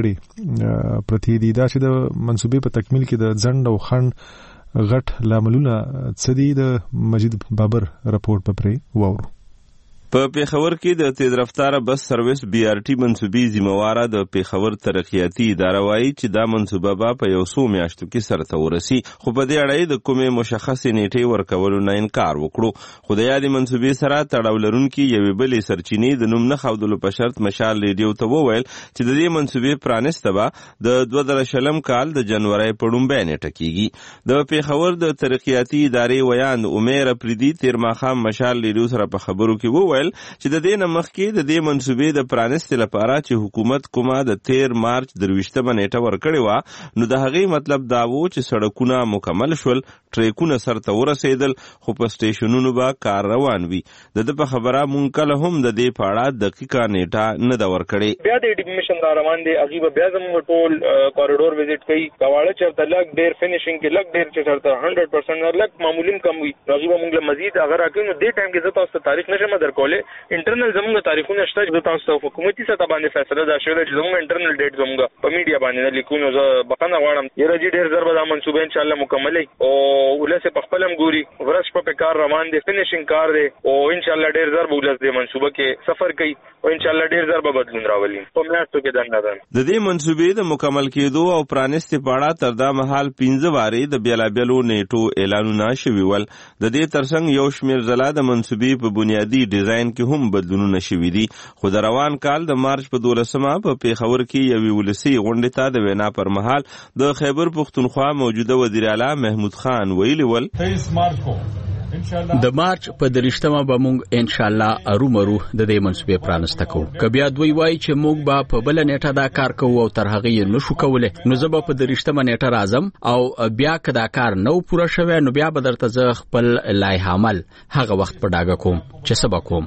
نیمګړې پرتی دي. دا چې د منصوبې په تکمیل کې د ځنډ او خنډ غټ لاملونه څه دي د مجید بابر رپورټ په پرې وورو.
په پیښور کې د تیز رفتار بس سرویس بي ار ټي منصوبې ذمہواره د پیښور ترقیاتي اداره وایي چې دا منصوبه به په یو څو میاشتو کې سرته ورسي خو په دې اړه د کومې مشخصې نیټې ورکولو نه انکار وکړو. خو د یادې منصوبې سره تړاو لرونکي یوې بلې سرچینې د نوم نه ښودلو په شرط مشال ریډیو ته وویل چې د دې منصوبې پرانیسته به د دوه زره شلم کال د جنورۍ په لومړۍ نیټه کېږي. د پیښور د ترقیاتي ادارې ویاند عمر افریدي تیر ماښام مشال ریډیو سره په خبرو کې وویل چې د دې نه مخکې د دې منصوبې د پرانیستې لپاره چې حکومت کومه د تیر مارچ درویشتمه نیټه ورکړې وه نو د هغې مطلب دا و چې سړکونه مکمل شول ټریکونه سرته ورسېدل خو په سټیشنونو به کار روان وي. د ده په خبره مونږ کله هم د دې په اړه دقیقه نیټه نه ده ورکړې.
بیا د ډیمیشن را روان دی هغې به بیا زموږ ټول کوریډور وزټ کوي کواړه چېرته لږ ډېر فینیشنګ کې لږ ډېر چې چېرته هنډرډ پرسنټ لږ معمولي کم وي هغې به مونږ له مزید هغه راکوي. نو دې ټایم کې زه تاسو ته تاریخ نشم درکولی. انټرنل زموږ تاریخونه شته چې تاسو ته حکومتي سطح باندې فیصله دا شوې ده چې زموږ انټرنل ډیټ زموږ په میډیا باندې نه لیکو. نو زه بخښنه غواړم یاره جي ډېر ژر به دا منصوبه انشاءالله مکملوي او ولس یې په خپل هم ګوري ورځ شپه پې کار روان دی فینیشنګ کار دی او انشاءالله ډېر ژر به ولس دې منصوبه کې سفر کوي او انشاءالله ډېر ژر به بدلون راولي په میاشتو کې دنده ده.
د دې منصوبې د مکمل کېدو او پرانیستې په اړه تر دا مهال پنځه وارې د بېلابېلو نیټو اعلانونه شوي ول. د دې ترڅنګ یو شمېر ځله د منصوبې په بنیادي ډیزاین کې هم بدلونونه شوي دي. خو د روان کال د مارچ په دولسمه په پیښور کې یوې ولسي غونډې ته د وینا پر مهال د خیبر پښتونخوا موجوده وزیر اعلی محمود خان ویلي ول
د مارچ په دریشتمه به موږ ان شاء الله ارومرو د دې منصوبې پرانسته کوو. که بیا دوی وایي چې موږ به په بل نیټه دا کار کوو او تر هغه یې نشو کولی نو زه به په دریشتمه نیټه راځم او بیا که دا کار نو پوره شوی نو بیا به درته زه خپل لایحه عمل هغه وخت په ډاګه کوم چې څه به کوم.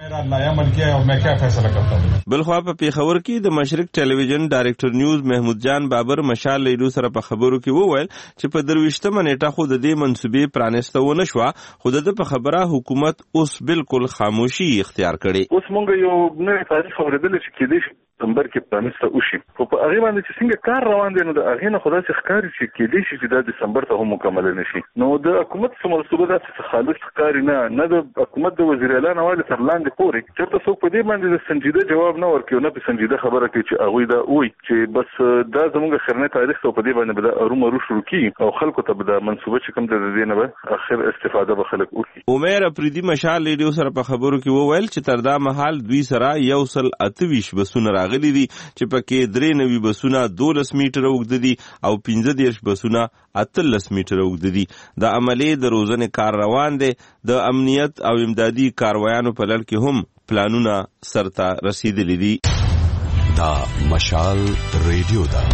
بلخوا په پیښور کې د مشرق ټلویزیون ډایرکټر نیوز محمود جان بابر مشال ریډیو سره په خبرو کې وویل چې په درویشتمه نیټه خو د دې منصوبې پرانیسته ونه شوه خو د په خبره حکومت اوس بالکل خاموشي اختیار کړي.
اوس مونږ یو نوې تاریخ اوریدل چې کېدای شي دسمبر کې پرانیسته وشي خو په هغې باندې چې څنګه کار روان دی نو د هغې نه خو داسې ښکاري چې کېدای شي چې دا دسمبر ته هم مکمله نه شي. نو د حکومت څه منصوبه داسې خالص ښکاري نه نه د حکومت د وزیر اعلی نه ولې تر لاندې پورې چېرته څوک په دې باندې د سنجیده جواب نه ورکوي او نه په سنجیده خبره کوي چې هغوی دا وایي چې بس دا زموږ خیرنی تاریخ ته په دې باندې به دا ارومرو شروع کېږي او خلکو ته به دا منصوبه چې کوم دی د دې نه به اخر استفاده به خلک وکړي.
عمر افریدي مشال ریډیو سره په خبرو کې وویل چې تر دا مهال دوی سره یو سل اته ویشت بسونه
راغلي دي چې پکې درې نوي بسونه دولس میټر اوږده دي او پنځه دېرش بسونه اتلس میټر اوږده دي. د عملې د روزنې کار روان دی. د امنیت او امدادي کاروایانو په لړ کې هم پلانونه سرته رسیدلي دي.
دا مشال ریډیو ده.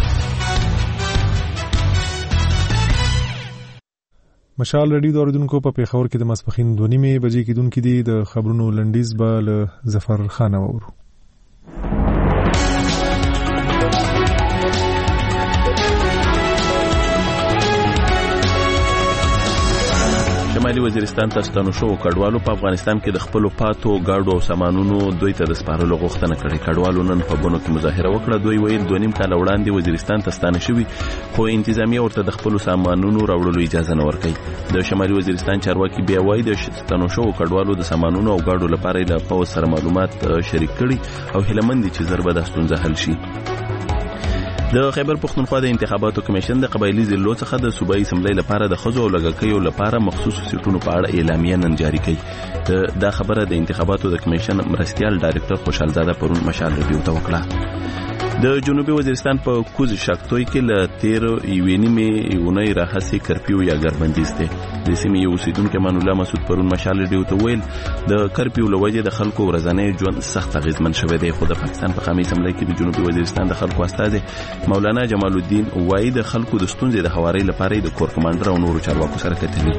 مشال ریډیو د اوریدونکو په پیښور کې د ماسپښین دوه نیمې بجې کېدونکي دي. د خبرونو لنډیز به له ظفر خان اورو.
شمالي وزیرستان ته ستنو شو کډوالو په افغانستان کې د خپل پاتو گاډو او سامانونو دوی ته د سپارلو غوښتنه کړې. کډوالو نن په بونو کې مظاهره وکړه. دوی ویل دوه نیم کال وړاندې وزیرستان ته ستانه شوي خو انتظامیه ورته د خپل سامانونو راوړلو اجازه نه ورکوي. د شمالي وزیرستان چارواکي بیا وایي د ستنو شو کډوالو د سامانونو او گاډو لپاره د پوز سره معلومات شریک کړي او هیلمند چې ضربه د ستونزه حل شي. د خیبر پختونخوا د انتخاباتو کمیشن د قبایلی ضلعو څخه د صوبایي اسمبلی لپاره د ښځو او لږکیو لپاره مخصوص سیټونو په اړه اعلامیه نن جاری کړي. دا خبره د انتخاباتو د کمیشن مرستیال ډایرکټر خوشحال زاده پرون مشال ریډیو ته وکړه. د جنوبي وزیرستان په کوز شاکتوی کې له تیر یوې نیمې اونۍ راهیسې کرفیو یا ګربندیز دی. د سیمې یو اوسیدونکی امان الله مسعود پرون مشال ریډیو ته ویل د کرفیو له وجې د خلکو ورځنی ژوند سخت اغېزمن شوی دی. خو د پاکستان په قومي اسمبلی کې د جنوبي وزیرستان د خلکو استازي مولانا جمال الدین وایي د خلکو د ستونزې د هواري لپاره د کور کمانډر او نورو چارواکو سره کتلي.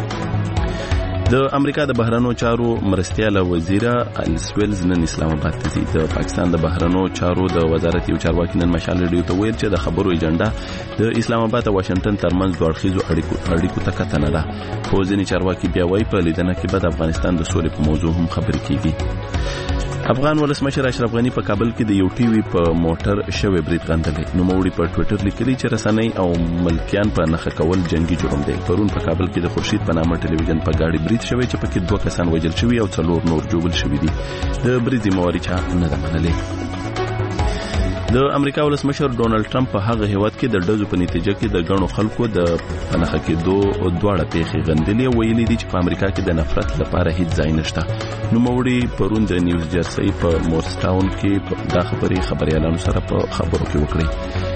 د امریکا د بهرنیو چارو مرستیال وزیر السویلز نن اسلام آباد ته ځي. د پاکستان د بهرنیو چارو د وزارت یو چارواکي نن مشال ریډیو ته ویل چې د خبرو ایجنډا د اسلام آباد او واشنگټن ترمنځ دوه اړخیزو اړیکو اړیکو ته کتنه ده. خو ځینې چارواکي بیا وایي په لیدنه کې به د افغانستان د سولې په موضوع هم خبرې کیږي. افغان ولسمشر اشرف غنی په کابل کې د یو ټي وي په موټر شوی برید غندلې. نوموړي په ټوئیټر لیکلي چې رسنۍ او ملکیان په نښه کول جنگي جرم دی. پرون په کابل کې د خورشید په نامه ټلویزیون په گاډي برید شوی چې پکې دوه کسان وژل شوي او څلور نور ژوبل شوي دي. د برید ذمہواري چا نه ده منلې. د امریکا ولسمشر ډونالد ټرمپ په هغه هیواد کې د ډزو په نتیجه کې د غنو خلکو د پنهخه کېدو دواړه پیښې غندلې او ویلي دي چې په امریکا کې د نفرت لپاره هیڅ ځای نشته. نوموړي پرون د نیوز جرسي په مورسټاون کې دا خبرې خبريالانو سره په خبرو کې وکړې.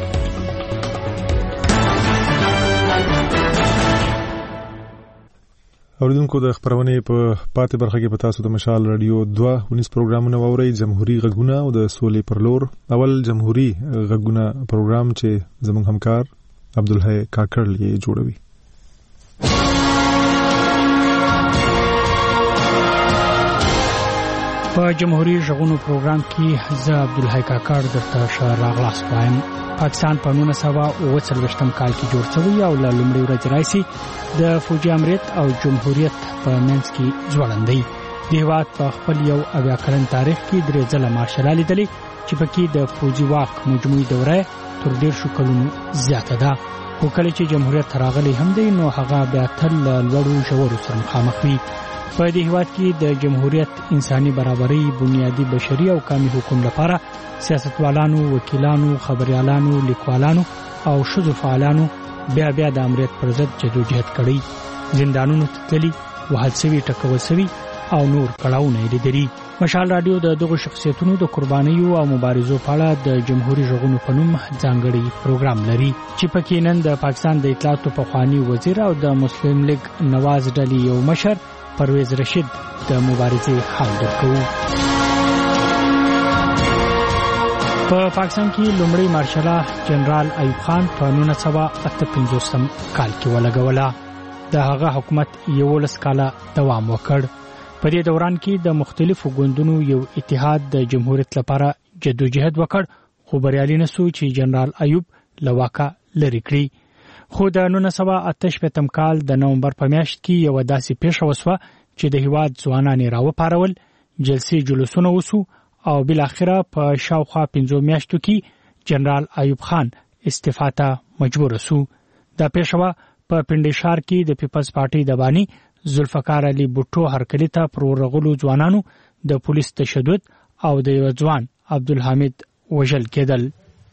اوریدونکو د خبرونه په پاتې برخه کې په تاسو د مشال رادیو دوه ونیس پروګرامونه ووري. جمهوریت غږونه او د سولې پر لور. اول جمهوریت غږونه پروګرام چې زموږ همکار عبدالحی کاکړ یې جوړوي.
په جمهوریت غږونو پروګرام کې زه عبدالحی کاکړ درته ښه راغلاست وایم. پاکستان په نولس سوه اوه څلوېښتم کال کې جوړ شوی او له لومړۍ ورځې راهیسې د فوجي امریت او جمهوریت په منځ کې ځوړند دی. د هېواد په خپل یو اویا کلن تاریخ کې درې ځله مارشال لیدلې چې پکې د فوجي واک مجموعي دوره تر ډېر شو کلونو زیاته ده. خو کله چې جمهوریت راغلی هم دی نو هغه بیا تل لوړو ژورو سره مخامخ وي. په دې هېواد کې د جمهوریت انساني برابرۍ بنیادي بشري او قومي حقوقو لپاره سیاستوالانو، وکیلانو، خبريالانو، لیکوالانو او ښځو فعالانو بیا بیا د امریت پر ضد جدوجہد کړی. زندانونو ته تللي، وهل شوي، ټکول شوي او نور کړاوونه یې لیدلي. مشال رادیو د دغو شخصیتونو د قربانیو او مبارزو په اړه د جمهوریت غږونو په نوم ځانګړی پروګرام لري چې پکې نن د پاکستان د اطلاعاتو پخوانی وزیر او د مسلم لیگ نواز ډلې یو مشر پرویز رشید د مبارزې حال درکوو. په پاکستان کې لومړی مارشال جنرال ایوب خان په نولس سوه اته پنځوسم کال کې ولګوله. د هغه حکومت یولس کاله دوام وکړ. په دې دوران کې د مختلفو ګوندونو یو اتحاد د جمهوریت لپاره جدوجہد وکړ خو بریالي نشو چې جنرال ایوب له واکه لرې کړي. خو د نولس سوه اته شپېتم کال د نومبر په میاشت کې یو داسې پیښه وسوه چې د هیواد ځوانان یې راوپارول، جلسې جلوسونه وسو او بل اخره په شاوخوا پنځو میاشتو کې جنرال ایوب خان استعفا ته مجبور شو. دا پیښه په پندشار کې د پیپلز پارټي د بانی ذوالفقار علي بوټو هرکلی ته پر ورغلو ځوانانو د پولیس تشدد او د یو ځوان عبدالحمید وژل کېدل.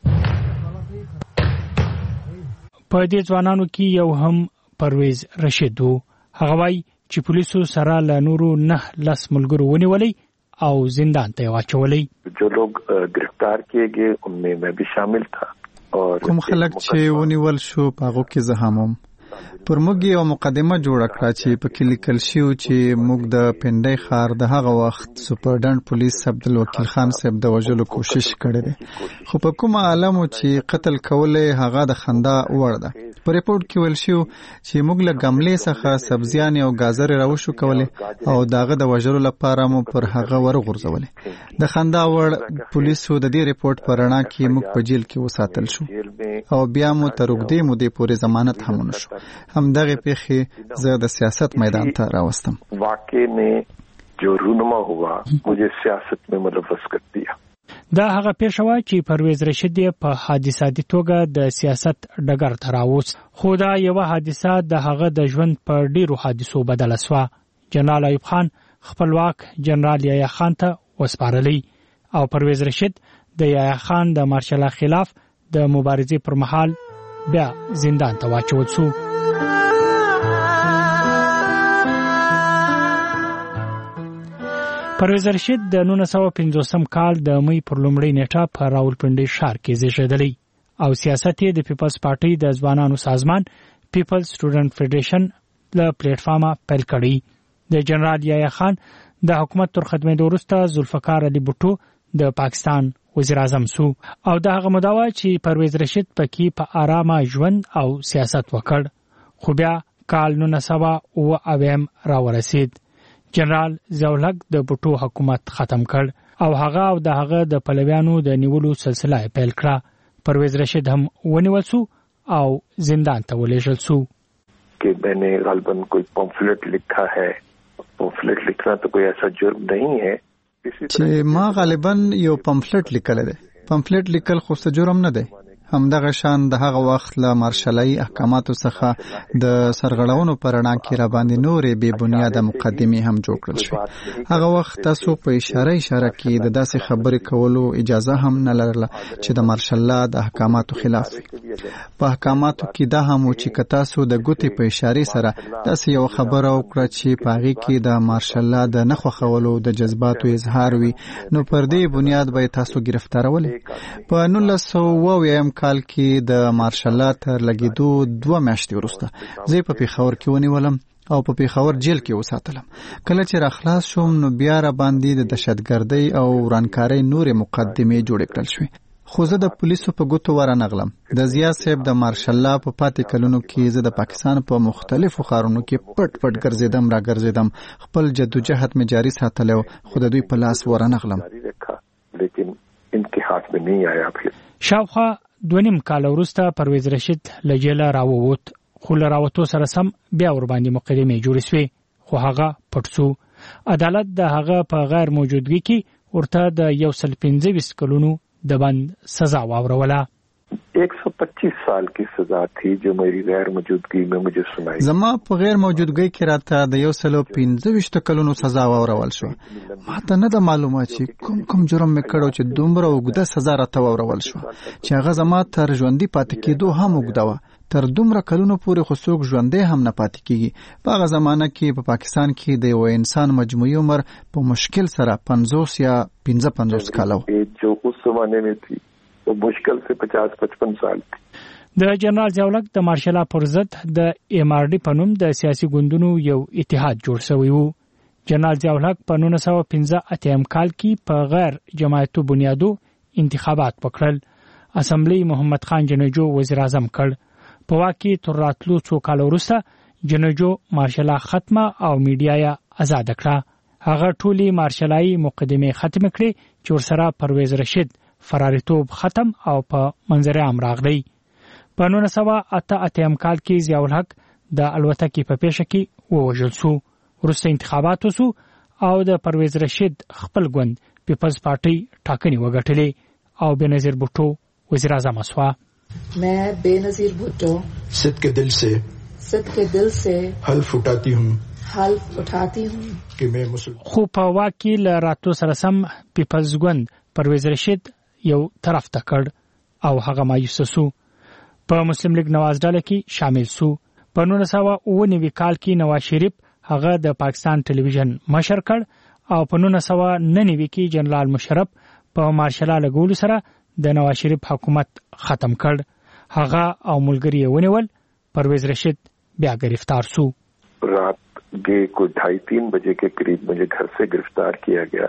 په دې ځوانانو کې یو هم پرویز رشید وو. هغه وایي چې پولیسو سره له نورو نه لس ملګرو ونیولې او زندان ته واچولې.
जो लोग गिरफ्तार किए गए उनमें मैं भी शामिल था और
کوم خلک چې ونیول شو په هغه کې زه هم پر موږ یو مقدمه جوړ کړه چې په کې لیکل شوی چې موږ د پندای خار د هغه وخت سپرډنټ پولیس عبدالوکیل خان صاحب د وژلو کوشش کړی دی خو په کومه عالمو چې قتل کوله هغه د خندا وړ ده په ریپورت کې ویل شو چې موږ له ګملې څخه سبزیان او گازر راوښو کوله او داغه د وژلو لپاره مو پر هغه ورغورځولې د خندا وړ پولیسو د دې ریپورت پر اړه کې موږ په جیل کې وساتل شو او بیا مو تر وګړي مو د پورې ضمانت هم ونشو هم دغه پیخي زه د سیاست میدان ته راوستم
واقع में जो रूनुमा हुआ मुझे सियासत में मुलव्वस कर दिया
دا هغه پیښه چې پرویز رشید په حادثاتي توګه د سیاست ډګر ته راوست خو دا یو حادثه د هغه د ژوند په ډیرو حادثو بدل شو جنرال ایوب خان خپلواک جنرال یحیی خان ته وسپارلی او پرویز رشید د یحیی خان د مارشال خلاف د مبارزې پر مهال بیا زندان ته واچول شو پرویز رشید د نولس سوه پنځوسم کال د مې پر لومړۍ نیټه په راولپنډي ښار کې زیږېدلی او سیاست یې د پیپلز پارټي د ځوانانو سازمان پیپلز سټوډنټ فدریشن له پلیټ فارمه پیل کړی د جنرال یحیی خان د حکومت تر خدمت وروسته ذوالفقار علي بوټو د پاکستان وزیر اعظم سو او د هغه مداوا چې پرویز رشید پکې په آرامه ژوند او سیاست وکړ خو بیا کال نولس سوه اوه اویم راورسید جنرال ضیاءالحق د بوټو حکومت ختم کړ او هغه او د هغه د پلویانو د نیولو سلسله پیل کړه پرویز رشید هم ونیول شو او زندان ته ولېږل شو
कि मैंने गालबन कोई पम्फलेट लिखा है पम्फलेट लिखना तो कोई ऐसा जुर्म नहीं है
چې ما غالبا یو پمفلټ لیکل دی پمفلټ لیکل خو څه جرم نه دی همدغه شان د هغه وخت له مارشالي احکاماتو څخه د سرغړونو پر اړه کې را باندې نورې بې بنیاده مقدمې هم جوړ کړل شوې هغه وخت تاسو په اشاره اشاره کې د داسې خبرې کولو اجازه هم نه لرله چې د مارشالله د احکاماتو خلاف وي په احکاماتو کې دا هم چې که تاسو د ګوتې په اشارې سره داسې یو خبره وکړه چې په هغې کې د مارشالله د نه خوښولو د جذباتو اظهار وي نو پر دې بنیاد به تاسو ګرفتارولې په نولس سوه اوه اویا کال کې د مارشالله تر لګېدو دوه میاشتې وروسته زه په پېښور کې ونیولم او په پېښور جیل کې وساتلم کله چې را خلاص شوم نو بیا را باندې د دهشتګردۍ او ورانکارۍ نورې مقدمې جوړې کړل شوې خو زه د پولیسو په ګوتو ورنغلم د ضیا صاحب د مارشالله په پاتې کلونو کې زه د پاکستان په مختلفو ښارونو کې پټ پټ ګرځېدم را ګرځېدم خپل جدوجهد مې جاري ساتلی خو د دوی په لاس ورنغلم
شاوخوا دونیم کال وروسته پرویز رشید له جیله راووت خو له راوتو سره سم بیا ور باندې مقدمې جوړې شوې خو هغه پټ شو عدالت د هغه په غیر موجودګۍ کې ورته د یو سل پنځه ویشت کلونو د بند سزا واوروله
एक सौ पच्चीस साल की सजा थी जो मेरी गैर मौजूदगी में मुझे सुनाई
زما په غیر موجودګۍ کې راته د یو سل پنځه ویشت کلونو سزا واورول شو ماته نه د معلومه چې کوم کوم جرم مې کړو چې دومره اوږده سزا راته واورول شو چې هغه زما تر ژوندۍ پاتې کېدو هم اوږده وه تر دومره کلونو پورې خو څوک ژوندی هم نه پاتې کېږي په هغه زمانه کې په پاکستان کې د یو انسان مجموعي عمر په مشکل سره پنځوس یا پنځه پنځوس کاله و
जो उस जमाने में थी वो मुश्किल से पचास पचपन साल थी
د جنرال ضیاءالحق د مارشال پر ضد د ایم آر ډي په نوم د سیاسي ګوندونو یو اتحاد جوړ شوی و جنرال ضیاءالحق په نولس سوه پنځه اتیا کال کې په غیر جماعتو بنیادو انتخابات وکړل اسمبلی محمد خان جنجو وزیر اعظم کړ په واکي تر راتلو څو کال وروسته جنجو مارشاله ختمه او میډیا یې آزاد کړه هغه ټولي مارشالای مقدمه ختم کړي چې ورسره پرویز رشید فراریتوب ختم او په منظر عام راغلی په نولس سوه اته اتیا کال کې ضیاءالحق د الوتکې په پیښه کې ووژل شو وروسته انتخابات وشو او د پرویز رشید خپل ګوند پیپلز پارټي ټاکنې وګټلې او بېنظیر بوټو وزیر اعظم شو
मैं बेनजीर भुट्टो
सिद्ध के दिल से
सिद्ध के दिल से
हल्फ उठाती हूँ
हल्फ उठाती हूँ
कि मैं मुस्लिम
خو په واکي ل راتلو سره سم پیپلز ګوند پرویز رشید یو طرف ته کړ او هغه مایوسه شو په مسلم لیگ نواز ډله کې شامل شو په نولس سوه اوه نوي کال کې نواز شریف هغه د پاکستان ټلویزیون مشر کړ او په نولس سوه نهه نوي کې جنرال مشرف په مارشال لګول سره د نواز شریف حکومت ختم کړ. هغه او ملګری ونیول. پرویز رشید بیا گرفتار شو.
رات के कोई ढाई तीन बजे के करीब मुझे घर से गिरफ्तार किया गया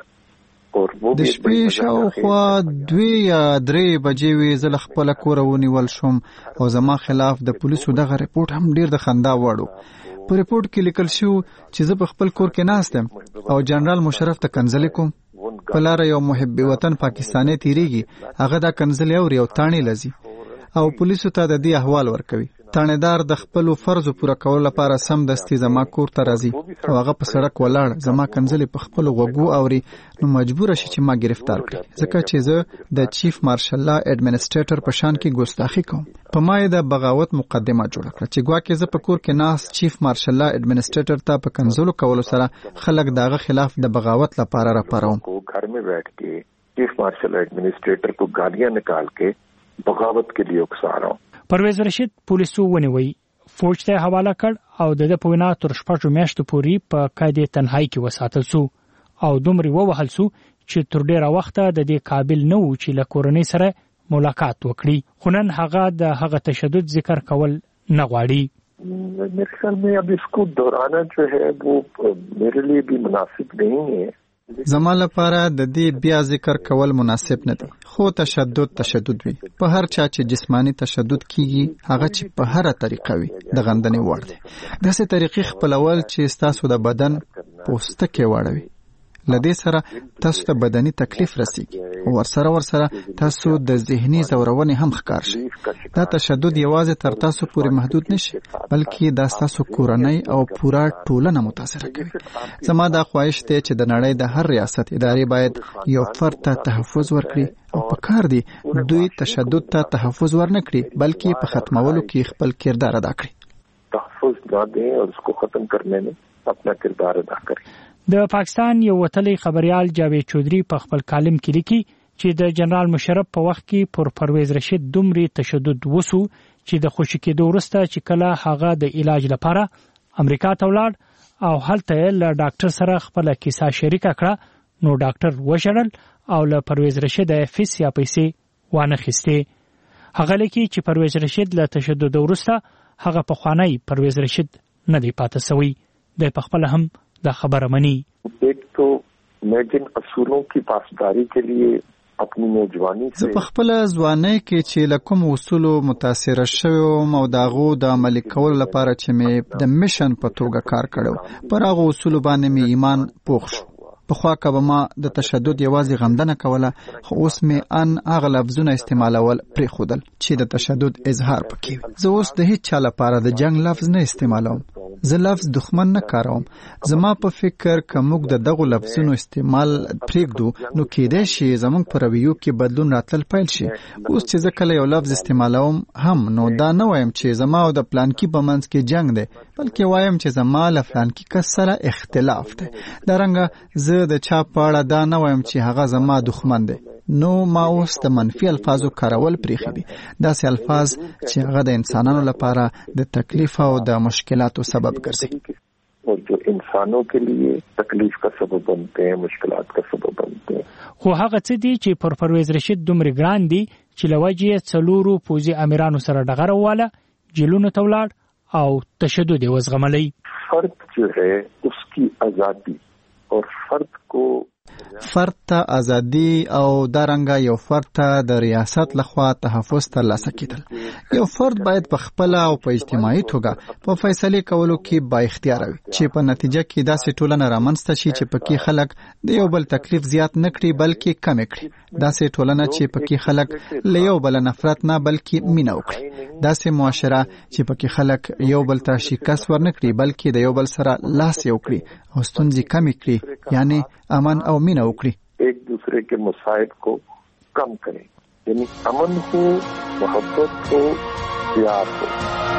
और वो
د شپې شاوخوا دوی یا درې بجې وې زه له خپله کوره ونیول شوم او زما خلاف د پولیسو دغه رپورټ هم ډیر د خندا وړ و. په رپورټ کې لیکل شو چې زه په خپل کور کې ناست یم او جنرال مشرف ته کنځلې کوم. په لاره یو محب وطن پاکستاني تیریږي، هغه دا کنځلې اوري او تاڼې لذي او پولیسو ته د دې احوال ورکوي. تانیدار د خپل فرض پوره کولو لپاره سم دستي زما کور ته راځي او هغه په سړک ولاړ زما کنځلې په خپل غوږو اوري، نو مجبور شي چې ما گرفتار کړي ځکه چې زه د چیف مارشل لا اډمنسټریټر په شان کې ګستاخی کوم. په ما د بغاوت مقدمه جوړه کړه چې ګواکې زه په کور کې ناس چیف مارشل لا اډمنسټریټر ته په کنځلو کولو سره خلک داغه خلاف د بغاوت لپاره راپاروم.
घर में बैठ के चीफ मार्शल एडमिनिस्ट्रेटर को गालियां निकाल के बगावत के लिए उकसा रहा हूं.
پرویز رشید پولیسو ونیوي، فوج ته حواله کړ او د په وینا تر شپږ میاشتو پورې په قید تنهایی کې وساتل شو او دومره ووهل شو چې تر ډیره وخته د دې قابل نه و چې له کورنۍ سره ملاقات وکړي. خو نن هغه د هغه تشدد ذکر کول نه غواړي.
मेरे ख्याल में अब इसको दोहराना जो है वो मेरे लिए भी मुनासिब नहीं है.
زما لپاره د دې بیا ذکر کول مناسب نه دی، خو تشدد تشدد وي. په هر چا چې جسمانی تشدد کیږي هغه چې په هر طریقه وي د غندنې وړ دی. داسې طریقې خپلول چې تاسو د بدن پوستکی واړوي، لدې سره تاسو ته بدني تکلیف رسیږي او ورسره ورسره تاسو د ذهني زورونې هم ښکار شي. دا تشدد یوازې تر تاسو پورې محدود نشي بلکې دا تاسو کورنۍ او پورا ټولنه متاثر کوي. زما دا خواهش دی چې د نړۍ د هر ریاست ادارې باید یو فرد ته تحفظ ورکړي او په کار دی دوی تشدد ته تحفظ ورنکړي بلکې په ختمولو کې خپل کردار ادا کړي.
تحفظ نه دی او اس کو ختم کرنے میں اپنا کردار ادا کړي.
د پاکستان یو وتلی خبريال جاوید چودري په خپل کالم کې لیکي چې د جنرال مشرف په وخت کې پر پرویز رشید دومره تشدد وسو چې د خوشی کېدو وروسته چې کله هغه د علاج لپاره امریکا ته ولاړ او هلته له ډاکټر سره خپل کیسه شریکه کړه نو ډاکټر وشړل او له پرویز رشید فیس یا پیسې وانه خسته. هغه لیکي چې پرویز رشید له تشدد وروسته هغه په خوانی پرویز رشید نه دی پاتې سوی. د خپل هم دا خبره مني.
एक तो मैं जिन اصولوں کی پاسداری کے لیے اپنی نوجوانی سے
زه په خپل ځوانۍ کې چې لکم اصول متاثر شوم او داغو د عملي کولو لپاره چې مې د میشن په توګه کار کړو پر هغه اصول باندې مې ایمان پوخ شو. په خوا کې به ما د تشدد یوازې غندنه کوله خو اوس مې ان هغه لفظونه استعمالول پرې خودل چې د تشدد اظهار پکې. زه اوس د هیڅ چا لپاره د جنگ لفظ نه استعمالوم، زه لفظ دښمن نه کاروم. زما په فکر که موږ د دغو لفظونو استعمال پرېږدو نو کېدای شي زموږ په رویو کې بدلون راتلل پیل شي. اوس چې زه کله یو لفظ استعمالوم هم نو دا نه وایم چې زما او د پلانکي په منځ کې جنگ دی بلکې وایم چې زما له فلانکي کس سره اختلاف دی. دارنګه زه د چا په اړه دا نه وایم چې هغه زما دښمن دی. نو ما اوس د منفي الفاظو کارول پریښي دي، داسې الفاظ چې هغه د انسانانو لپاره د تکلیف او د مشکلاتو سبب ګرځي
और जो इंसानों के लिए तकलीफ का सबब बनते हैं, मुश्किलात का सबब बनते हैं.
خو هغه څه دي چې پر پرویز رشید دومره ګران دي چې لوجه څلورو پوزي امیرانو سره ډغره واله جیلونو ته ولاړ او تشدد وزغملی.
فرد جو ہے اس کی آزادی اور فرد کو
فرد ته ازادي او دارنګه یو فرد ته د ریاست لخوا تحفظ ترلاسه کیدل. یو فرد باید په خپل او په اجتماعي توګه په فیصله کولو کې با اختیار وي چې په نتیجه کې داسې ټولنه رامنځته شي چې پکې خلک د یو بل تکلیف زیات نه کړي بلکې کم کړي. داسې ټولنه چې پکې خلک له یو بل نفرت نه بلکې مینه وکړي. داسې معاشره چې پکې خلک یو بل ته شکست ورنکړي بلکې د یو بل سره لاس یو کړي او ستونزې کم کړي، یعنی امن او مینه وکړي.
एक दूसरे के मसाइब को कम करें, यानी अमन हो, मोहब्बत हो, प्यार हो.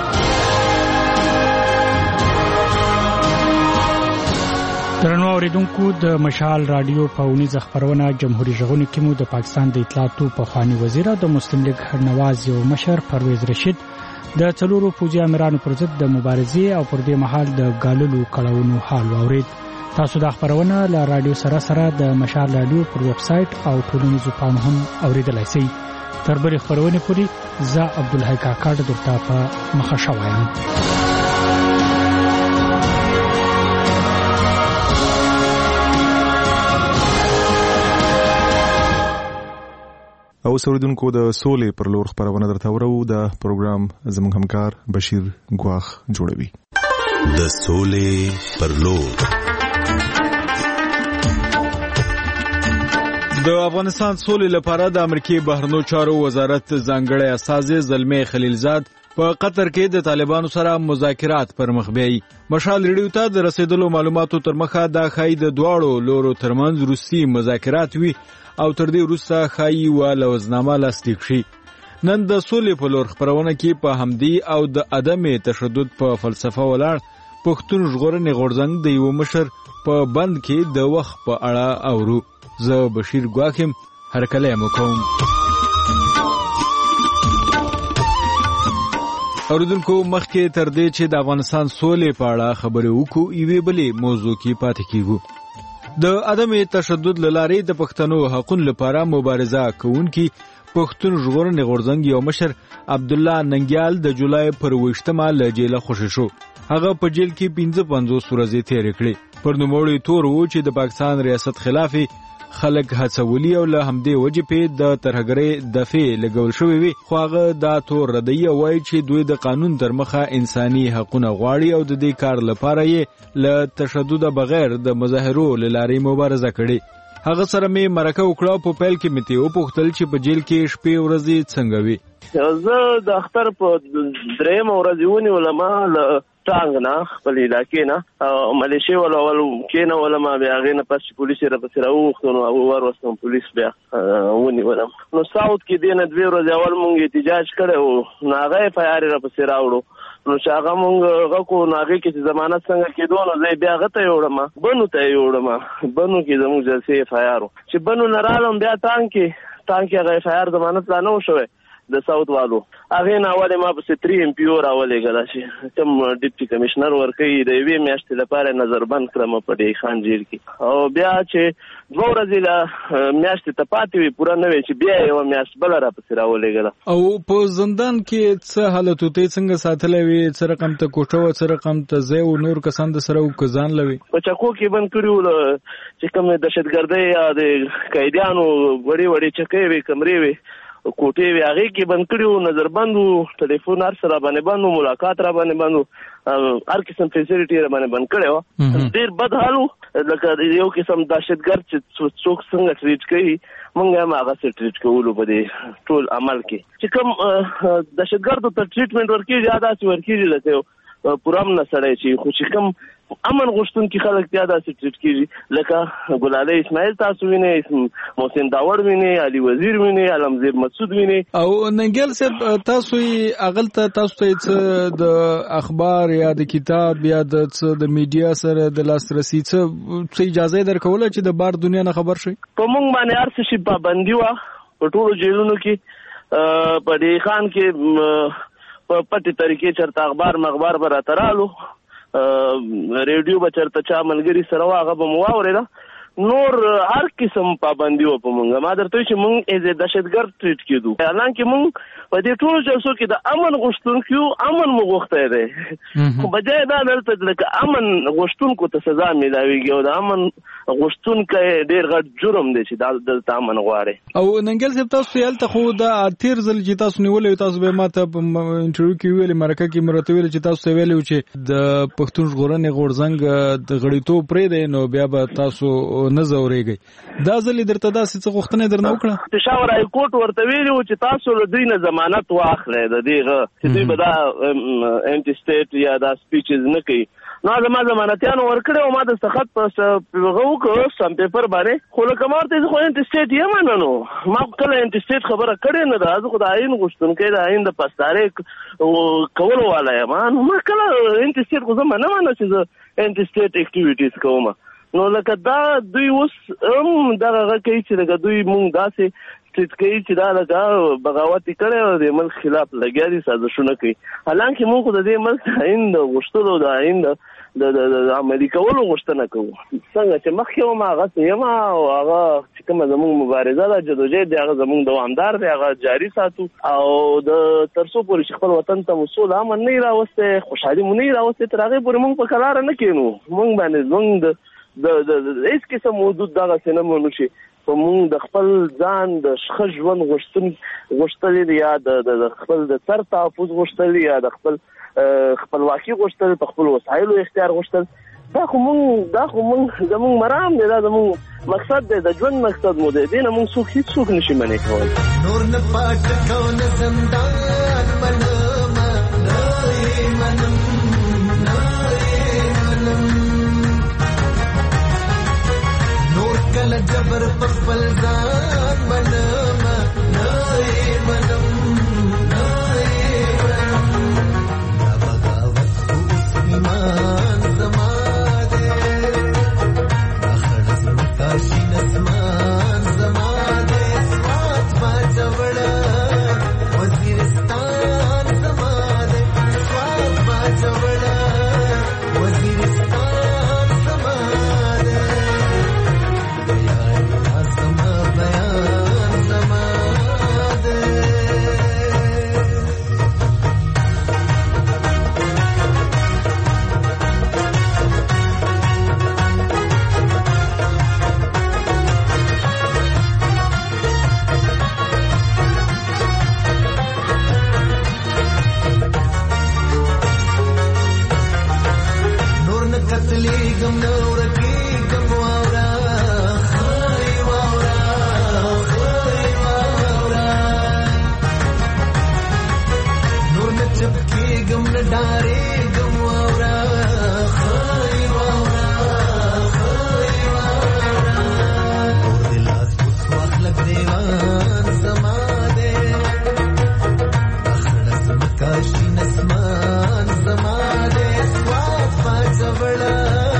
درنو اوریدونکو د مشال رادیو په ونیزه خبرونه جمهوریت ژغورنې کې مو د پاکستان د اطلاعاتو په خواني وزیر د مسلم لیگ نواز یو مشر پرویز رشید د څلورو پوځي امیرانو پر ضد د مبارزې او پر دې مهال د ګاللو کړهونو حال واورید. تاسو د خبرونه له رادیو سره سره د مشال رادیو پر ویب سټ او ټولنیزو پاڼو هم اوریدلای شئ. تر بلې خبرونه پورې زه عبدالحی کاکړ درته په مخه شوایم.
او سوریدونکو د سولې پر لور خبرونه درته ورو. د پروګرام زموږ همکار بشیر ګواخ جوړوي.
د سولې پر لور.
د افغانستان سولې لپاره د امریکای بهرنیو چارو وزارت ځانګړی استازی زلمی خلیلزاد په قطر کې د طالبانو سره مذاکرات پر مخ بیاي. مشال ریډیو ته د رسیدلو معلوماتو تر مخه دا خای د دواړو لورو ترمنځ روسي مذاکرات وی او تر دې وروسته خای و لوزنامه لاسلیک شي. نن د سولې په لور خبرونه کې په همدی او د عدم تشدد په فلسفه ولاړ پښتون ژغورنې غورځنګ د یو مشر په بند کې د وخت په اړه اورو. زه بشیر ګواخم هر کله مو کوم. اوریدونکو مخکې تر دې چې د افغانستان سولې په اړه خبرې وکړو یوې بلې موضوع کې پاتې کیږو. د عدم تشدد لارې د پښتنو حقوقو لپاره مبارزه کوونکي پښتون ژغورنې غورځنګ یو مشر عبد الله ننګیال د جولای پر وشتمه له جیل خوشی شو. هغه په جیل کې پنځه پنځوس ورځې تیر کړې. پر نوموړي تور و چې د پاکستان ریاست خلاف خلک هڅولي او له همدې وجې په د ترهګرۍ دفعې لګول شوې وي. خو هغه دا تور ردی وایي چې دوی د قانون تر مخه انساني حقوقونه غواړي او د دې کار لپاره یې له تشدد بغیر د مظاهرو لارې مبارزه کړې. هغه سره مې مرکه وکړه په پیل کې مې ته وپوښتل چې په جیل کې شپې ورځې څنګه وي.
زه د اختر په درېم ورځ ونیولم له ټانګ نه خپل علاقې نه ملیشي ولول کې نه ولم بیا هغې نه پس چې پولیس یې راپسې راوغوښتو نو هغه ور وستم پولیس بیا ونیولم. نو ساوت کې دې نه دوې ورځې اول مونږ احتجاج کړی و نو هغه اف آی آر یې راپسې راوړو. نو چې هغه مونږ هغه کو نو هغې کې چې ضمانت څنګه کېدو نو زه یې بیا هغه ته یوړم بنو ته یې یوړم. بنو کې زموږ جلسې اف آی آر و چې بنو نه رالم بیا ټانګ کې ټانګ کې هغه اف آی آر ضمانت لا نه و شوی د ساوت والو. هغې نه اول ما پسې تری ایم پي او راولېږله چې کوم ډیپټي کمیشنر ورکوي د یوې میاشتې لپاره نظربند کړم په ډی خان جیل کې. او بیا چې دوه ورځې له میاشتې ته پاتې وي پوره نه وي چې بیا یوه میاشت بله راپسې راولېږله.
او په زندان کې څه حالت و ته یې څنګه ساتلی وې؟ څه رقم ته کوټه وه څه رقم ته ځای و نور کسان د سره و که ځان له وې؟
په چکو کې بند کړي وو چې کوم دهشتګردۍ یا د قیدیانو وړې وړې چکۍ وې کمرې وې کوټې وې هغې کې بند کړي وو نظربند وو ټلیفون هر څه را باندې بند وو ملاقات را باندې بند وو هر قسم فیسیلیټي را باندې بند کړی وه. ډېر بد حال وو لکه یو قسم دهشتګرد چې څوک څنګه ټریټ کوي مونږ هم هغسې ټریټ کولو په دې ټول عمل کې چې کوم دهشتګردو ته ټریټمنټ ورکېږي یا داسې ورکېږي لکه یو پوره امن سړی چې خو چې کوم امن غوښتونکي خلک بیا داسې ټریټ کېږي لکه ګلالۍ اسماعیل تاسو وینئ محسن داوړ وینئ علي وزیر وینئ علمزیب مسعود وینئ.
او ننګیال صاحب تاسو یې هغلته تاسو ته څه د اخبار یا د کتاب یا د څه د میډیا سره د لاسرسي څه اجازه یې درکوله چې د بار دنیا نه خبر شئ؟
په موږ باندې هر څه شي پابندي وه په ټولو جیلونو کې په ډی خان کې په پټې طریقې چېرته اخبار مخبار به راته رالو ریډیو به چېرته چا ملګري سره وه هغه به مو واورېده. نور هر قسم پابندي وه په مونږ. ما درته وایي چې مونږ ایز ا دهشتګرد ټریټ کېدو حالانکې مونږ په دې ټولو جلسو کې د امن غوښتونکي یو امن مو غوښتی دی خو بجای دا دلته لکه امن غوښتونکو ته سزا میلاویږي او د امن غوښتونکی ډېر غټ جرم دی چې دا دلته امن غواړي.
او ننګیال صاحب تاسو هلته خو دا تېر ځل چې تاسو نیولی تاسو به ما ته په انټرویو کې ویلې مرکه کې مې راته ویلې چې تاسو ته ویلي و چې د پښتون ژغورنې غورځنګ د غړیتوب پرېږدی نو بیا به تاسو نه ځورېږئ. دا ځل یې درته داسې څه غوښتنه درنه وکړه؟
پېښور هایکوټ ورته ویلي وو چې تاسو له دوی نه ضمانت واخلئ د دې چې دوی به دا انټي سټیټ یا دا سپیچز نه کوي. نو زما ضمانتیانو ورکړی او ما د سخت په هغه وکړو سم پیپر باندې خو لکه ما ورته زه خو انټي سټیټ یم نه نو ما کله انټي سټیټ خبره کړې نه ده. زه خو د آیین غوښتونکی د آیین د پاسدارۍ کولو والا یم نو ما کله انټي سټیټ خو زه منه منه چې زه انټي سټیټ اکټیویټیز کوم. نو لکه دا دوی اوس هم دغه کوي چې لکه دوی مونږ داسې ټیټ کوي چې دا لکه بغاوت کړي او د ملک خلاف لګیا دي سازشونه کوي. حالانکه موږ د دې ملک آئین د غوښتلو د آئین د د عملي کولو غوښتنه کوو. څنګه چې مخکې وم هغه یم او هغه چې کومه زموږ مبارزه ده جدوجهد دی هغه زموږ دوامدار دی هغه جاري ساتو او د تر څو پورې چې خپل وطن ته مو سوله امن نه راوسته خوشحالي مو نه راوسته تر هغې پورې موږ په کلاره نه کینو. موږ باندې زموږ د د هیڅ قسم حدود دغسې نه منو چې په موږ د خپل ځان د ښه ژوند غوښتل دي یا د خپل د سر تحفظ غوښتل یا د خپل خپلواکي غوښتل په خپل وسایلو اختیار غوښتل. دا خو موږ دا خو موږ زموږ مرام دی دا زموږ مقصد دی د ژوند مقصد مو دی. دې نه موږ څوک هېڅ څوک نشي منع کولی. نور نه پاټ کو نه زندان منم نه یې منم نه یې منم نور کله جبر په خپل ځان منم نه یې منم نه یې منم دا بغاوت خو اوس ایمان زما دی دا خړ ځمکه شین اسمان زما دی سوات باچوړه وزیرستان زما دی سوات باچوړه وزیرستان زما دی بیان زما بیان زما دی. نور نه قتلېږم نه ورکېږم واوره خای واوره خای واوره نور نه چپ کېږم نه ډارېږم واوره خای واوره خای واوره اور د لاس اوس واخلک دیوان زما دی دا خړه ځمکه شین اسمان زما دی سوات باچوړه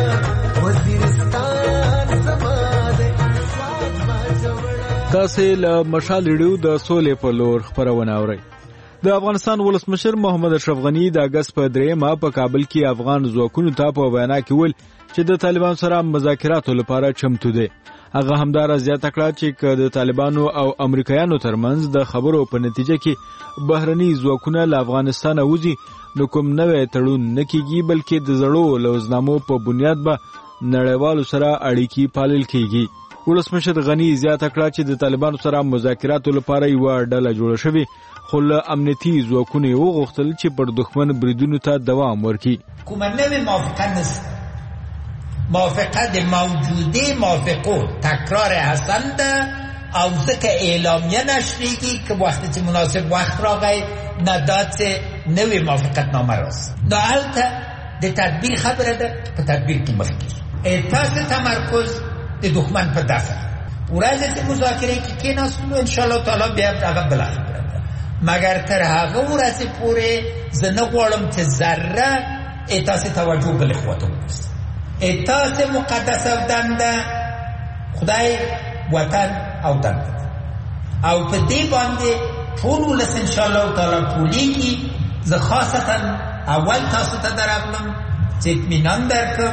وزیرستان زما دی سوات باچوړه.
تاسو له مشال ریډیو د سولې په لور خبرونه اورئ. د افغانستان ولسمشر محمد اشرف غنی د اگست په درېیمه په کابل کې افغان ځواکونو ته په بیان کې ویل چې د طالبانو سره مذاکراتو لپاره چمتو دي. هغه همدار زیاته کړه چې د طالبانو او امریکایانو ترمنځ د خبرو په نتیجه کې بهرني ځواکونه له افغانستان وځي نو کوم نوې تړون نه کیږي بلکې د زړو لوزنامو په بنیاد به نړیوالو سره اړیکې پالل کیږي. ولسمشر غنی زیاته کړه چې د طالبانو سره مذاکراتو لپاره یو ډله جوړه شوې خو له امنیتي ځواکونو وغوښتل چې پر دښمن بریدونو ته دوام ورکړي.
کومه نوې موافقه نشته. موافقه د موجوده موافقو تکرار حسن ده او ځکه اعلامیه نشریږي که وقتی چې مناسب وقت راغی نداد نوې موافقت نامه راست. نو هلته د تدبیر خبره ده په تدبیر کې مخکې تاسو تمرکز د دښمن په دفع ورځ چې مذاکره کې کېناستلو انشاءالله تعالی بیا هغه بله خبره ده مګر تر هغه ورځې پورې زه نه غواړم چې ذره تاسو توجه بلې خواته وکړي. تاسو مقدس او دنده خدای وطن او دنده او په دې باندې ټول ولس ان شاء الله تعالی ټولېږي. زه خاصتا اول تاسو ته درغلم چې اطمینان درکړم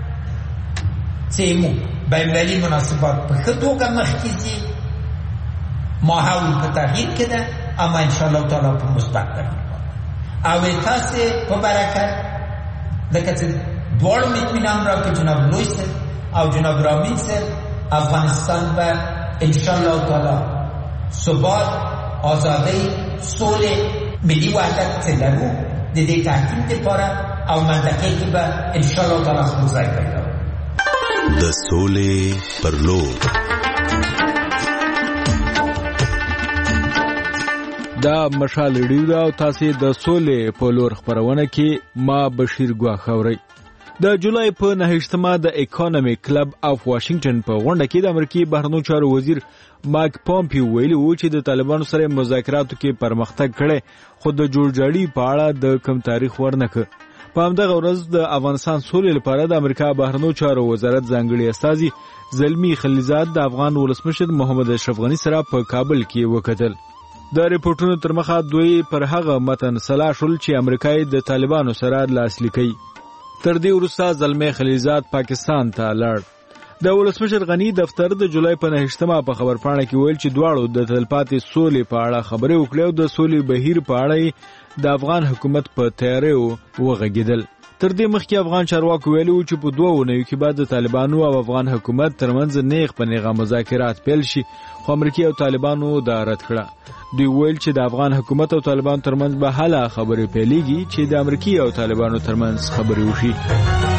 چې موږ بین‌المللي مناسبات په ښه توګه مخکې ځي. ماحول په تغییر کې ده اما ان شاء الله تعالی په مثبت تغییر او تاسو په برکت لکه چې دوړو اطمینان راکړي جناب لوی صاحب او جناب رامین صاحب افغانستان به ان شاء الله تعالی ثبات آزادی سولې ملي وحدت څه لرو د دې تحکیم لپاره او منطقې کې به ان شاء الله تعالی خپل ځای پیدا
د سولې پر لور
دا مشال ریډیو دا او تاسو د سولې په لور خبرونه کې ما بشیر ګواخ اورئ. د جولای په نهشتمه د اکانومي کلب اف واشنگټن په غونډه کې د امریکای بهرنیو چارو وزیر مایک پامپیو ویلي و چې د طالبانو سره مذاکراتو کې پرمختګ کړي خو د جوړجاړي په اړه د کم تاریخ ورنکه. په په همدغه ورځ د افغانستان سولې لپاره د امریکا بهرنیو چارو وزارت ځانګړي استازي زلمی خلیزاد د افغان ولسمشر محمد اشرف غنی سره په کابل کې وکتل. د ریپورتونو تر مخه دوی پر هغه متن سلا شول چې امریکای د طالبانو سره لاسلیک کړي. تر دې وروسته زلمی خلیزاد پاکستان ته لاړ. د ولسمشر غنی دفتر د جولای په نهمه په خبرپاڼه کې ویل چې دواړو د تلپاتې سولې په اړه خبرې وکړې او د سولې بهیر په اړه د افغان حکومت په تیاری وغږیدل. تر دې مخکې افغان چارواکو ویلي و چې په دوه اونیو کې بعد د طالبانو او افغان حکومت ترمنځ نیغ په نیغه مذاکرات پیل شي، خو امریکا او طالبانو دا رد کړه. دوی ویل چې د افغان حکومت او طالبانو ترمنځ به هله خبرې پیلېږي چې د امریکا او طالبانو ترمنځ خبرې وشي.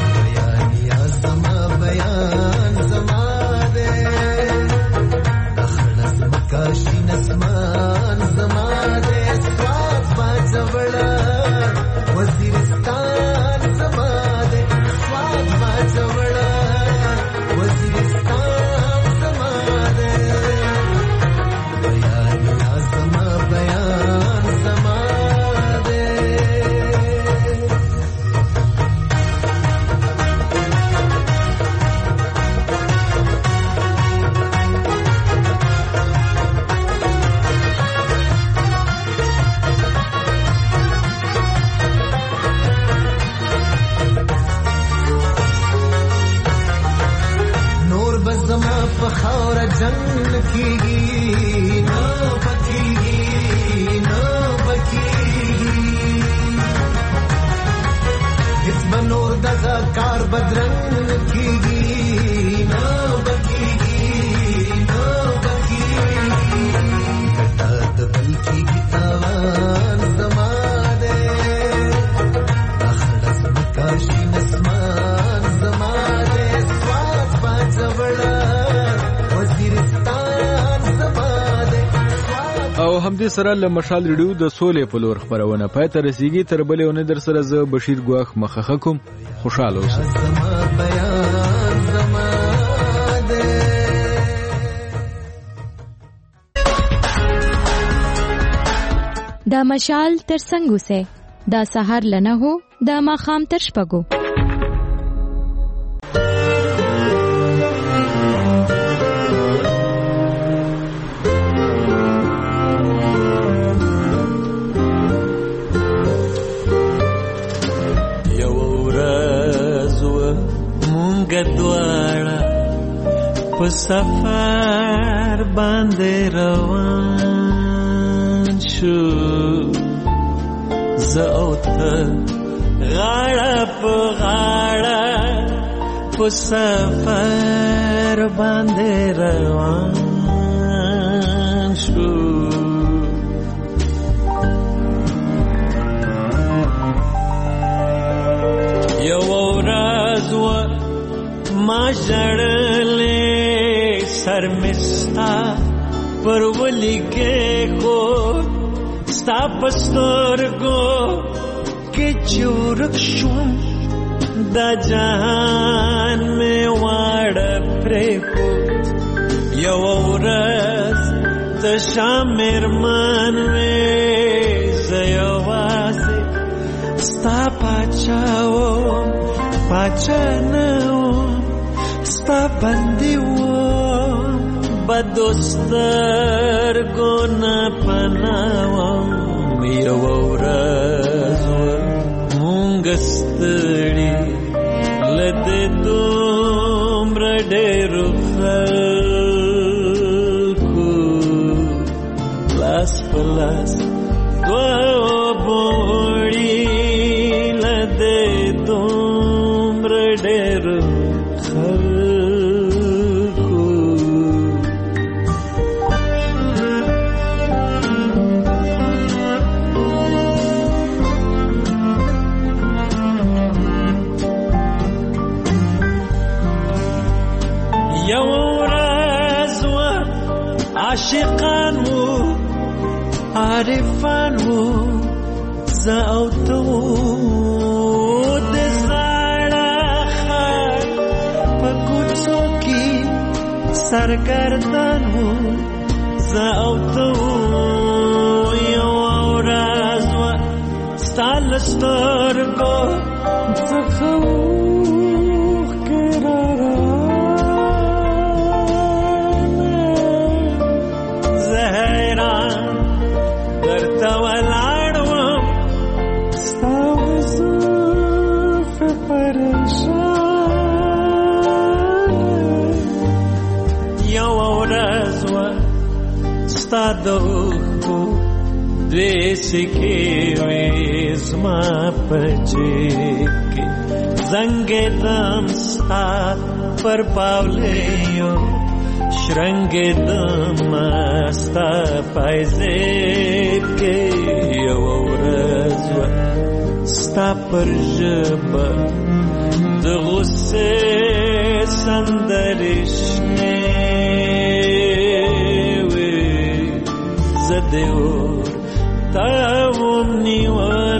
همدې سره له مشال ریډیو د سولې په لور خبرونه پای ته رسیږي. تر بلې ونې در سره زه بشیر ګواخ مخه کوم. خوشاله اوسئ.
دا مشال تر څنګه سه دا سحر لنه هو دا ماخام تر شپګو.
په سفر باندې روان شو زه او ته غاړه په غاړه په سفر باندې روان شو. یو ورځ ما ژړلې سر مستا پر ولی کې کو ستا پسترګو کې چورک شوم دا جهان مې واړه پرې کو. یو ورځ ته شامر من مې زیوازه ستا پاچاو پاچا نو ستا بندي و بدوستر ګنا پناوم. یو ورځ مونږ ستړي لته دومره ډېرو خلکو لاس په لاس دوه بوړي لته دومره ډېرو عاشقان وو عارفان وو زه او ته د زړه خر په کوڅو کې سرګردان وو زه او ته یو ورځ وه ستا له سترګو دوخو دوی سکی ویز ما پچکی زنگ دم ستا پر پاولیو شرنگ دم ستا پایزکی یو ورزو ستا پر جبا د غصه سندرشنه وی زدور تاوم نیوان